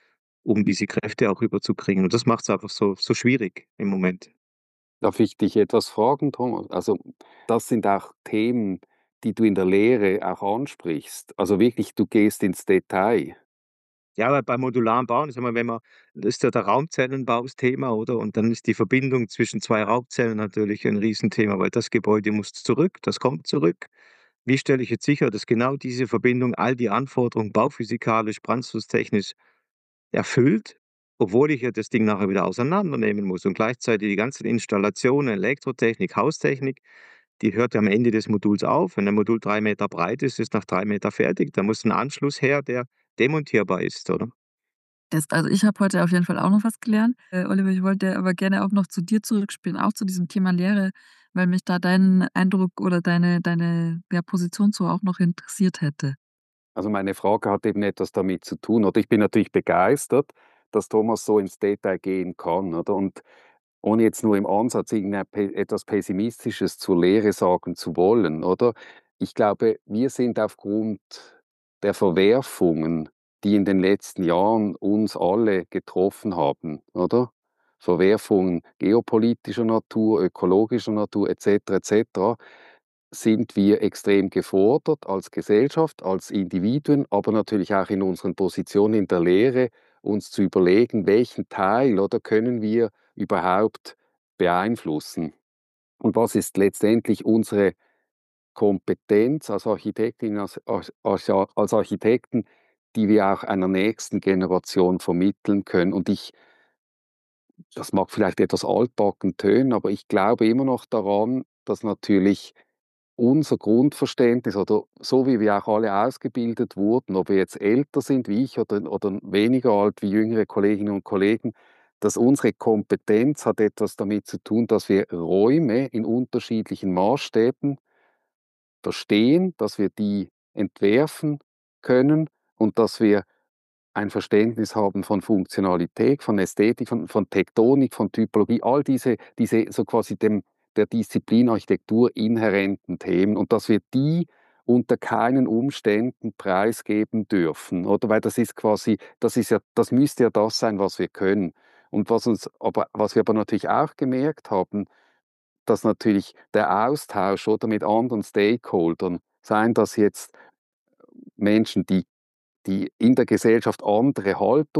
um diese Kräfte auch rüberzukriegen. Und das macht es einfach so schwierig im Moment. Darf ich dich etwas fragen, Thomas? Also, das sind auch Themen, die du in der Lehre auch ansprichst. Also wirklich, du gehst ins Detail. Ja, aber beim modularen Bauen, ist immer, wenn man das ist ja der Raumzellenbau das Thema, oder? Und dann ist die Verbindung zwischen 2 Raumzellen natürlich ein Riesenthema, weil das Gebäude muss zurück, das kommt zurück. Wie stelle ich jetzt sicher, dass genau diese Verbindung all die Anforderungen bauphysikalisch, brandschutzztechnisch erfüllt, obwohl ich ja das Ding nachher wieder auseinandernehmen muss und gleichzeitig die ganzen Installationen, Elektrotechnik, Haustechnik, die hört ja am Ende des Moduls auf. Wenn ein Modul 3 Meter breit ist, ist nach 3 Meter fertig. Da muss ein Anschluss her, der demontierbar ist, oder? Also, ich habe heute auf jeden Fall auch noch was gelernt. Oliver, ich wollte aber gerne auch noch zu dir zurückspielen, auch zu diesem Thema Lehre, weil mich da dein Eindruck oder deine, ja, Position so auch noch interessiert hätte. Also meine Frage hat eben etwas damit zu tun, oder ich bin natürlich begeistert, dass Thomas so ins Detail gehen kann, oder? Und ohne jetzt nur im Ansatz etwas Pessimistisches zur Lehre sagen zu wollen, oder? Ich glaube, wir sind aufgrund der Verwerfungen, die in den letzten Jahren uns alle getroffen haben, oder? Verwerfungen geopolitischer Natur, ökologischer Natur etc. etc., sind wir extrem gefordert als Gesellschaft, als Individuen, aber natürlich auch in unseren Positionen in der Lehre, uns zu überlegen, welchen Teil oder können wir überhaupt beeinflussen. Und was ist letztendlich unsere Kompetenz als Architektinnen, als Architekten, die wir auch einer nächsten Generation vermitteln können. Und das mag vielleicht etwas altbacken tönen, aber ich glaube immer noch daran, dass natürlich unser Grundverständnis oder so wie wir auch alle ausgebildet wurden, ob wir jetzt älter sind wie ich oder weniger alt wie jüngere Kolleginnen und Kollegen, dass unsere Kompetenz hat etwas damit zu tun, dass wir Räume in unterschiedlichen Maßstäben verstehen, dass wir die entwerfen können und dass wir ein Verständnis haben von Funktionalität, von Ästhetik, von Tektonik, von Typologie, all diese so quasi der Disziplin Architektur inhärenten Themen und dass wir die unter keinen Umständen preisgeben dürfen, oder? Weil das ist quasi, das müsste ja das sein, was wir können. Und was wir aber natürlich auch gemerkt haben, dass natürlich der Austausch oder mit anderen Stakeholdern, seien das jetzt Menschen, die in der Gesellschaft andere Haltungen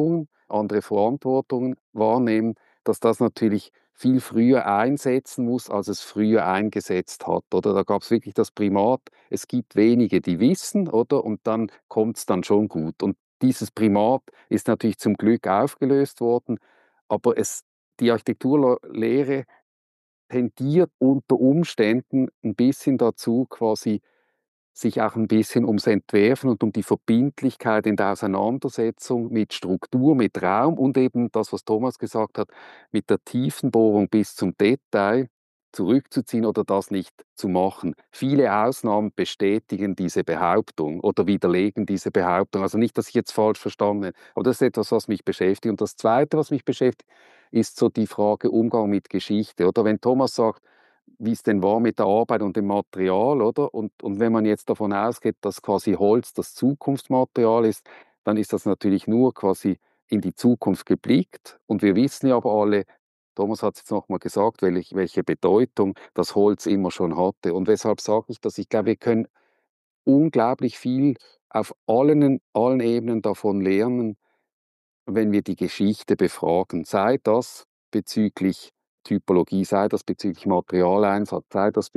andere Verantwortungen wahrnehmen, dass das natürlich viel früher einsetzen muss, als es früher eingesetzt hat, oder? Da gab es wirklich das Primat, es gibt wenige, die wissen, oder? Und dann kommt es dann schon gut. Und dieses Primat ist natürlich zum Glück aufgelöst worden, aber die Architekturlehre tendiert unter Umständen ein bisschen dazu, quasi sich auch ein bisschen ums Entwerfen und um die Verbindlichkeit in der Auseinandersetzung mit Struktur, mit Raum und eben das, was Thomas gesagt hat, mit der Tiefenbohrung bis zum Detail zurückzuziehen oder das nicht zu machen. Viele Ausnahmen bestätigen diese Behauptung oder widerlegen diese Behauptung. Also nicht, dass ich jetzt falsch verstanden habe, aber das ist etwas, was mich beschäftigt. Und das Zweite, was mich beschäftigt, ist so die Frage Umgang mit Geschichte. Oder wenn Thomas sagt, wie es denn war mit der Arbeit und dem Material, oder? Und wenn man jetzt davon ausgeht, dass quasi Holz das Zukunftsmaterial ist, dann ist das natürlich nur quasi in die Zukunft geblickt. Und wir wissen ja aber alle, Thomas hat es jetzt nochmal gesagt, welche Bedeutung das Holz immer schon hatte. Und weshalb sage ich das? Ich glaube, wir können unglaublich viel auf allen Ebenen davon lernen, wenn wir die Geschichte befragen, sei das bezüglich Typologie, sei das bezüglich Materialeinsatz, sei das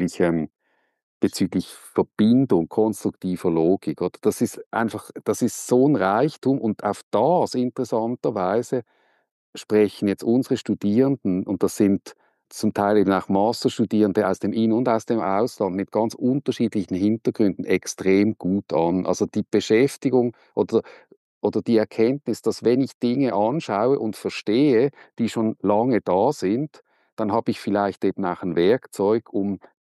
bezüglich Verbindung, konstruktiver Logik. Oder? Das ist so ein Reichtum und auf das interessanterweise sprechen jetzt unsere Studierenden, und das sind zum Teil eben auch Masterstudierende aus dem In- und aus dem Ausland mit ganz unterschiedlichen Hintergründen extrem gut an. Also die Beschäftigung oder die Erkenntnis, dass wenn ich Dinge anschaue und verstehe, die schon lange da sind, dann habe ich vielleicht eben auch ein Werkzeug,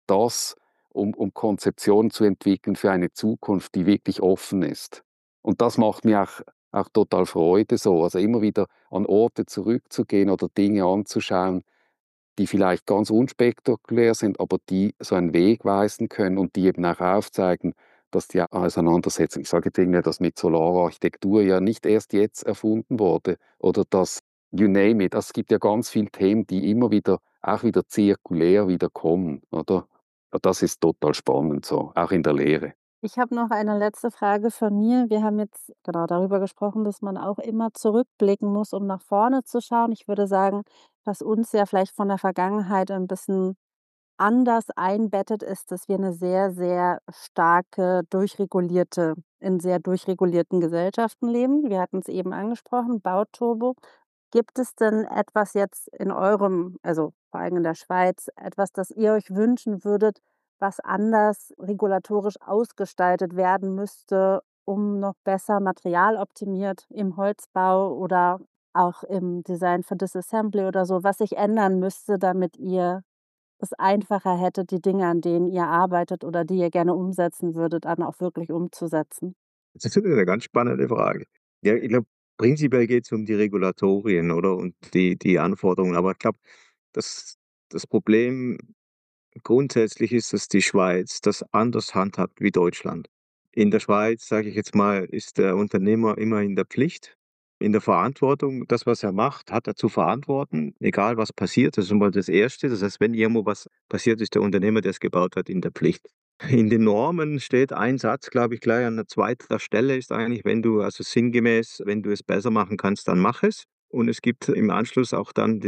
um Konzeptionen zu entwickeln für eine Zukunft, die wirklich offen ist. Und das macht mir auch total Freude so. Also immer wieder an Orte zurückzugehen oder Dinge anzuschauen, die vielleicht ganz unspektakulär sind, aber die so einen Weg weisen können und die eben auch aufzeigen, dass die Auseinandersetzung, ich sage jetzt irgendwie, dass mit Solararchitektur ja nicht erst jetzt erfunden wurde oder dass, you name it, es gibt ja ganz viele Themen, die immer wieder, auch wieder zirkulär wieder kommen, oder? Das ist total spannend so, auch in der Lehre. Ich habe noch eine letzte Frage von mir. Wir haben jetzt genau darüber gesprochen, dass man auch immer zurückblicken muss, um nach vorne zu schauen. Ich würde sagen, was uns ja vielleicht von der Vergangenheit ein bisschen anders einbettet, ist, dass wir eine sehr, sehr starke, durchregulierte in sehr durchregulierten Gesellschaften leben. Wir hatten es eben angesprochen, Bauturbo. Gibt es denn etwas jetzt in eurem also, vor allem in der Schweiz, etwas, das ihr euch wünschen würdet, was anders regulatorisch ausgestaltet werden müsste, um noch besser materialoptimiert im Holzbau oder auch im Design für Disassembly oder so, was sich ändern müsste, damit ihr es einfacher hättet, die Dinge, an denen ihr arbeitet oder die ihr gerne umsetzen würdet, dann auch wirklich umzusetzen? Das ist eine ganz spannende Frage. Ja, ich glaube, prinzipiell geht es um die Regulatorien, oder, und die Anforderungen. Aber ich glaube, das das Problem grundsätzlich ist, dass die Schweiz das anders handhabt wie Deutschland. In der Schweiz, sage ich jetzt mal, ist der Unternehmer immer in der Pflicht, in der Verantwortung. Das, was er macht, hat er zu verantworten, egal was passiert. Das ist schon mal das Erste. Das heißt, wenn irgendwo was passiert, ist der Unternehmer, der es gebaut hat, in der Pflicht. In den Normen steht ein Satz, glaube ich, gleich an der zweiter Stelle ist eigentlich, wenn du also sinngemäß, wenn du es besser machen kannst, dann mach es. Und es gibt im Anschluss auch dann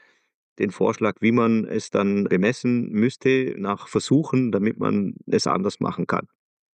den Vorschlag, wie man es dann bemessen müsste nach Versuchen, damit man es anders machen kann.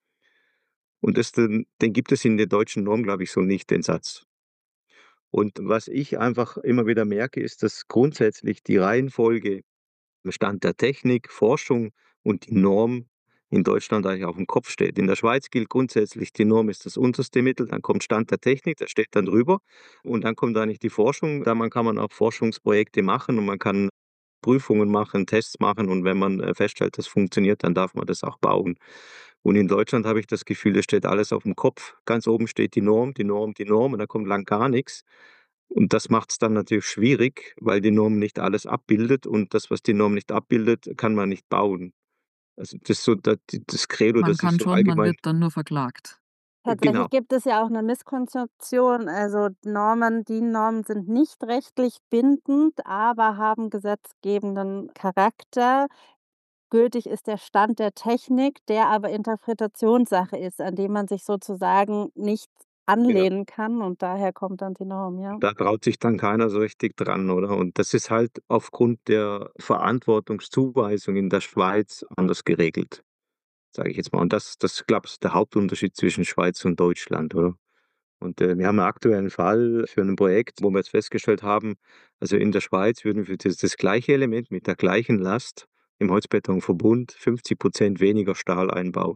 Und den gibt es in der deutschen Norm, glaube ich, so nicht, den Satz. Und was ich einfach immer wieder merke, ist, dass grundsätzlich die Reihenfolge Stand der Technik, Forschung und die Norm in Deutschland eigentlich auf dem Kopf steht. In der Schweiz gilt grundsätzlich, die Norm ist das unterste Mittel, dann kommt Stand der Technik, der steht dann drüber und dann kommt eigentlich die Forschung. Da kann man auch Forschungsprojekte machen und man kann Prüfungen machen, Tests machen und wenn man, feststellt, das funktioniert, dann darf man das auch bauen. Und in Deutschland habe ich das Gefühl, das steht alles auf dem Kopf. Ganz oben steht die Norm, die Norm, die Norm und da kommt lang gar nichts. Und das macht es dann natürlich schwierig, weil die Norm nicht alles abbildet und das, was die Norm nicht abbildet, kann man nicht bauen. Also, das ist so das Credo, Man das ich kann so schon, man allgemein wird dann nur verklagt. Tatsächlich genau. gibt es ja auch eine Misskonzeption. Also, DIN-Normen sind nicht rechtlich bindend, aber haben gesetzgebenden Charakter. Gültig ist der Stand der Technik, der aber Interpretationssache ist, an dem man sich sozusagen nicht Ja. anlehnen kann und daher kommt dann die Norm, ja. Da traut sich dann keiner so richtig dran, oder? Und das ist halt aufgrund der Verantwortungszuweisung in der Schweiz anders geregelt, sage ich jetzt mal. Und das glaube ich, ist der Hauptunterschied zwischen Schweiz und Deutschland, oder? Und, wir haben aktuell einen Fall für ein Projekt, wo wir jetzt festgestellt haben, also in der Schweiz würden für das gleiche Element mit der gleichen Last im Holzbetonverbund 50% weniger Stahl einbauen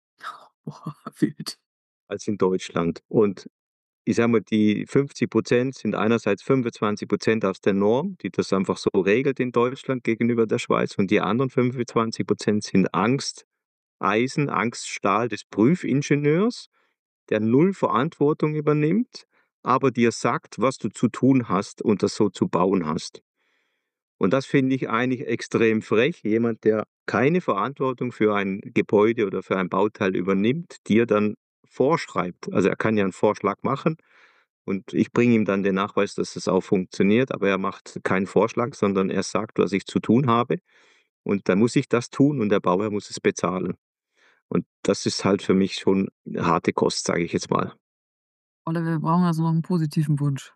Boah, wild. als in Deutschland. Und ich sage mal, die 50% sind einerseits 25% aus der Norm, die das einfach so regelt in Deutschland gegenüber der Schweiz, und die anderen 25% sind Angsteisen, Angststahl des Prüfingenieurs, der null Verantwortung übernimmt, aber dir sagt, was du zu tun hast und das so zu bauen hast. Und das finde ich eigentlich extrem frech. Jemand, der keine Verantwortung für ein Gebäude oder für ein Bauteil übernimmt, dir dann vorschreibt. Also er kann ja einen Vorschlag machen und ich bringe ihm dann den Nachweis, dass es auch funktioniert, aber er macht keinen Vorschlag, sondern er sagt, was ich zu tun habe. Und dann muss ich das tun und der Bauherr muss es bezahlen. Und das ist halt für mich schon harte Kost, sage ich jetzt mal. Oder wir brauchen also noch einen positiven Wunsch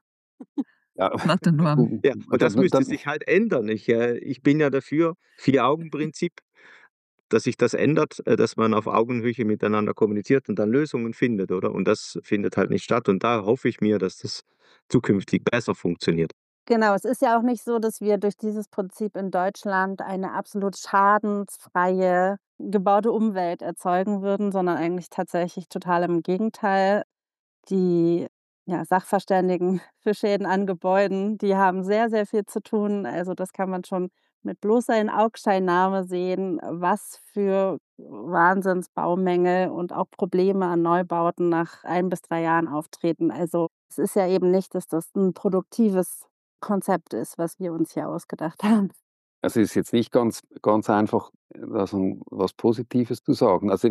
Ja, nach der Norm. Ja, und das dann müsste dann sich halt ändern. Ich bin ja dafür, Vier-Augen-Prinzip, dass sich das ändert, dass man auf Augenhöhe miteinander kommuniziert und dann Lösungen findet, oder? Und das findet halt nicht statt. Und da hoffe ich mir, dass das zukünftig besser funktioniert. Genau, es ist ja auch nicht so, dass wir durch dieses Prinzip in Deutschland eine absolut schadensfreie gebaute Umwelt erzeugen würden, sondern eigentlich tatsächlich total im Gegenteil. Die, ja, Sachverständigen für Schäden an Gebäuden, die haben sehr, sehr viel zu tun. Also, das kann man schon mit bloßer Inaugscheinnahme sehen, was für Wahnsinnsbaumängel und auch Probleme an Neubauten nach 1 bis 3 Jahren auftreten. Also, es ist ja eben nicht, dass das ein produktives Konzept ist, was wir uns hier ausgedacht haben. es ist jetzt nicht ganz einfach, also, was Positives zu sagen. Also,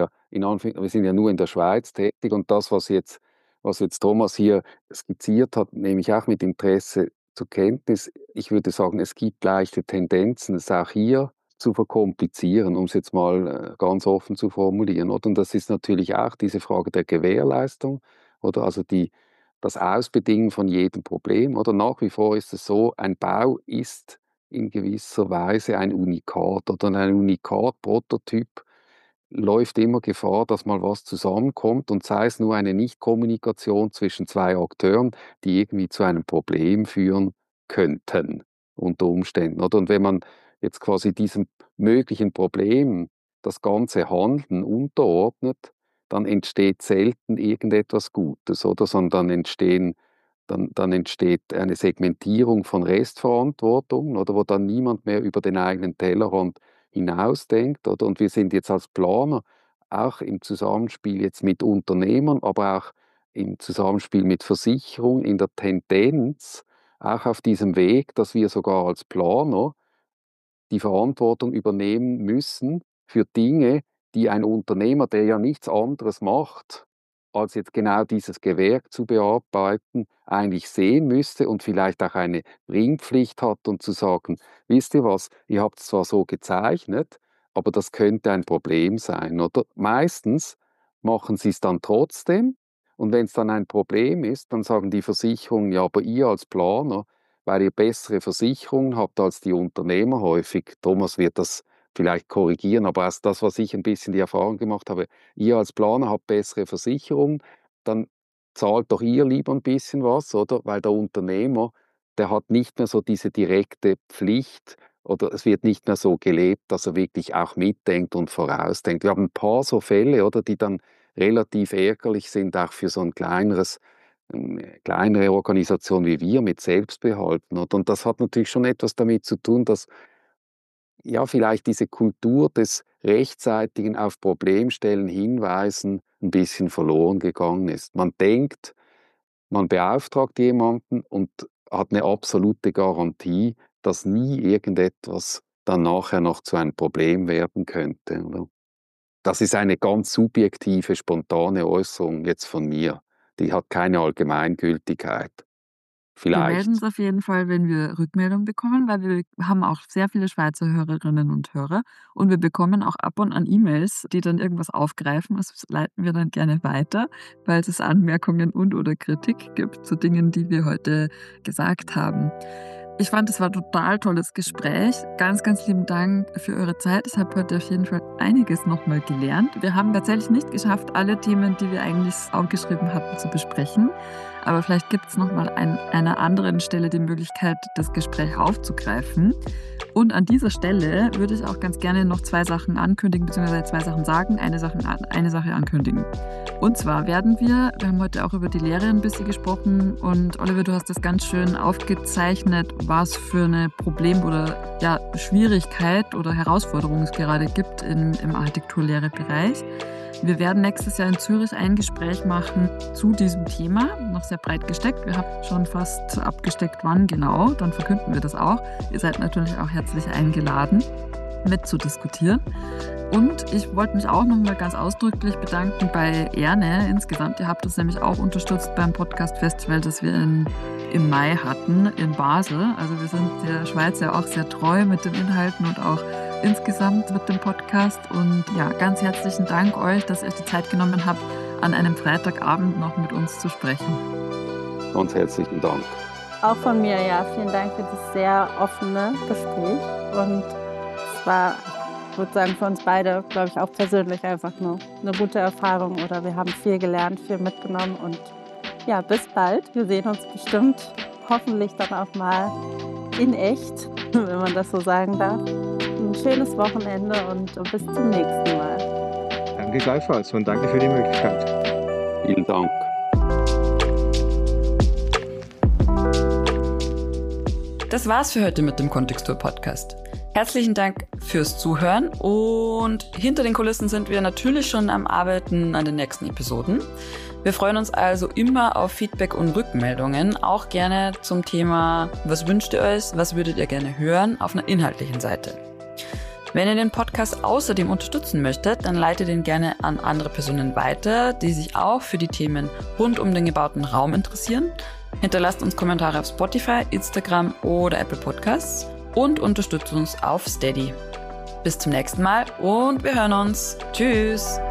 wir sind ja nur in der Schweiz tätig und das, was jetzt Thomas hier skizziert hat, nehme ich auch mit Interesse zur Kenntnis. Ich würde sagen, es gibt leichte Tendenzen, es auch hier zu verkomplizieren, um es jetzt mal, ganz offen zu formulieren, oder? Und das ist natürlich auch diese Frage der Gewährleistung, oder? Also, das Ausbedingen von jedem Problem, oder? Nach wie vor ist es so, ein Bau ist in gewisser Weise ein Unikat, oder ein Unikat-Prototyp läuft immer Gefahr, dass mal was zusammenkommt und sei es nur eine Nichtkommunikation zwischen 2 Akteuren, die irgendwie zu einem Problem führen könnten unter Umständen, oder? Und wenn man jetzt quasi diesem möglichen Problem das ganze Handeln unterordnet, dann entsteht selten irgendetwas Gutes, oder? Sondern dann entsteht eine Segmentierung von Restverantwortung, oder, wo dann niemand mehr über den eigenen Tellerrand hinausdenkt, oder? Und wir sind jetzt als Planer auch im Zusammenspiel jetzt mit Unternehmern, aber auch im Zusammenspiel mit Versicherung in der Tendenz auch auf diesem Weg, dass wir sogar als Planer die Verantwortung übernehmen müssen für Dinge, die ein Unternehmer, der ja nichts anderes macht, als jetzt genau dieses Gewerk zu bearbeiten, eigentlich sehen müsste und vielleicht auch eine Bringpflicht hat und zu sagen: „Wisst ihr was, ihr habt es zwar so gezeichnet, aber das könnte ein Problem sein“, oder? Meistens machen sie es dann trotzdem und wenn es dann ein Problem ist, dann sagen die Versicherungen: „Ja, aber ihr als Planer, weil ihr bessere Versicherungen habt als die Unternehmer häufig. Thomas wird das vielleicht korrigieren, aber aus das, was ich ein bisschen die Erfahrung gemacht habe, ihr als Planer habt bessere Versicherungen, dann zahlt doch ihr lieber ein bisschen was, oder? Weil der Unternehmer, der hat nicht mehr so diese direkte Pflicht oder es wird nicht mehr so gelebt, dass er wirklich auch mitdenkt und vorausdenkt. Wir haben ein paar so Fälle, oder, die dann relativ ärgerlich sind, auch für so ein kleineres 'ne kleinere Organisation wie wir mit Selbstbehalten, oder? Und das hat natürlich schon etwas damit zu tun, dass, ja, vielleicht diese Kultur des rechtzeitigen auf Problemstellen hinweisen ein bisschen verloren gegangen ist. Man denkt, man beauftragt jemanden und hat eine absolute Garantie, dass nie irgendetwas dann nachher noch zu einem Problem werden könnte, oder? Das ist eine ganz subjektive, spontane Äußerung jetzt von mir. Die hat keine Allgemeingültigkeit. Wir melden Vielleicht. uns auf jeden Fall, wenn wir Rückmeldung bekommen, weil wir haben auch sehr viele Schweizer Hörerinnen und Hörer und wir bekommen auch ab und an E-Mails, die dann irgendwas aufgreifen. Das leiten wir dann gerne weiter, falls es Anmerkungen und/oder Kritik gibt zu Dingen, die wir heute gesagt haben. Ich fand, es war ein total tolles Gespräch. Ganz, ganz lieben Dank für eure Zeit. Ich habe heute auf jeden Fall einiges nochmal gelernt. Wir haben tatsächlich nicht geschafft, alle Themen, die wir eigentlich aufgeschrieben hatten, zu besprechen. Aber vielleicht gibt es nochmal an einer anderen Stelle die Möglichkeit, das Gespräch aufzugreifen. Und an dieser Stelle würde ich auch ganz gerne noch 2 Sachen ankündigen, beziehungsweise 2 Sachen sagen, eine Sache ankündigen. Und zwar wir haben heute auch über die Lehre ein bisschen gesprochen und Oliver, du hast das ganz schön aufgezeichnet, was für eine Problem- oder Schwierigkeit oder Herausforderung es gerade gibt im Architekturlehrebereich. Wir werden nächstes Jahr in Zürich ein Gespräch machen zu diesem Thema, noch sehr breit gesteckt. Wir haben schon fast abgesteckt, wann genau, dann verkünden wir das auch. Ihr seid natürlich auch herzlich eingeladen, mitzudiskutieren. Und ich wollte mich auch nochmal ganz ausdrücklich bedanken bei Erne insgesamt. Ihr habt uns nämlich auch unterstützt beim Podcast-Festival, das wir im Mai hatten in Basel. Also wir sind der Schweiz ja auch sehr treu mit den Inhalten und auch insgesamt mit dem Podcast. Und ja, ganz herzlichen Dank euch, dass ihr euch die Zeit genommen habt, an einem Freitagabend noch mit uns zu sprechen. Ganz herzlichen Dank. Auch von mir, ja. Vielen Dank für das sehr offene Gespräch. Und es war, ich würde sagen, für uns beide, glaube ich, auch persönlich einfach nur eine gute Erfahrung. Oder wir haben viel gelernt, viel mitgenommen. Und ja, bis bald. Wir sehen uns bestimmt, hoffentlich dann auch mal in echt, wenn man das so sagen darf. Ein schönes Wochenende und bis zum nächsten Mal. Danke gleichfalls und danke für die Möglichkeit. Vielen Dank. Das war's für heute mit dem Kontextur-Podcast. Herzlichen Dank fürs Zuhören und hinter den Kulissen sind wir natürlich schon am Arbeiten an den nächsten Episoden. Wir freuen uns also immer auf Feedback und Rückmeldungen, auch gerne zum Thema, was wünscht ihr euch, was würdet ihr gerne hören, auf einer inhaltlichen Seite. Wenn ihr den Podcast außerdem unterstützen möchtet, dann leitet ihn gerne an andere Personen weiter, die sich auch für die Themen rund um den gebauten Raum interessieren. Hinterlasst uns Kommentare auf Spotify, Instagram oder Apple Podcasts und unterstützt uns auf Steady. Bis zum nächsten Mal und wir hören uns. Tschüss!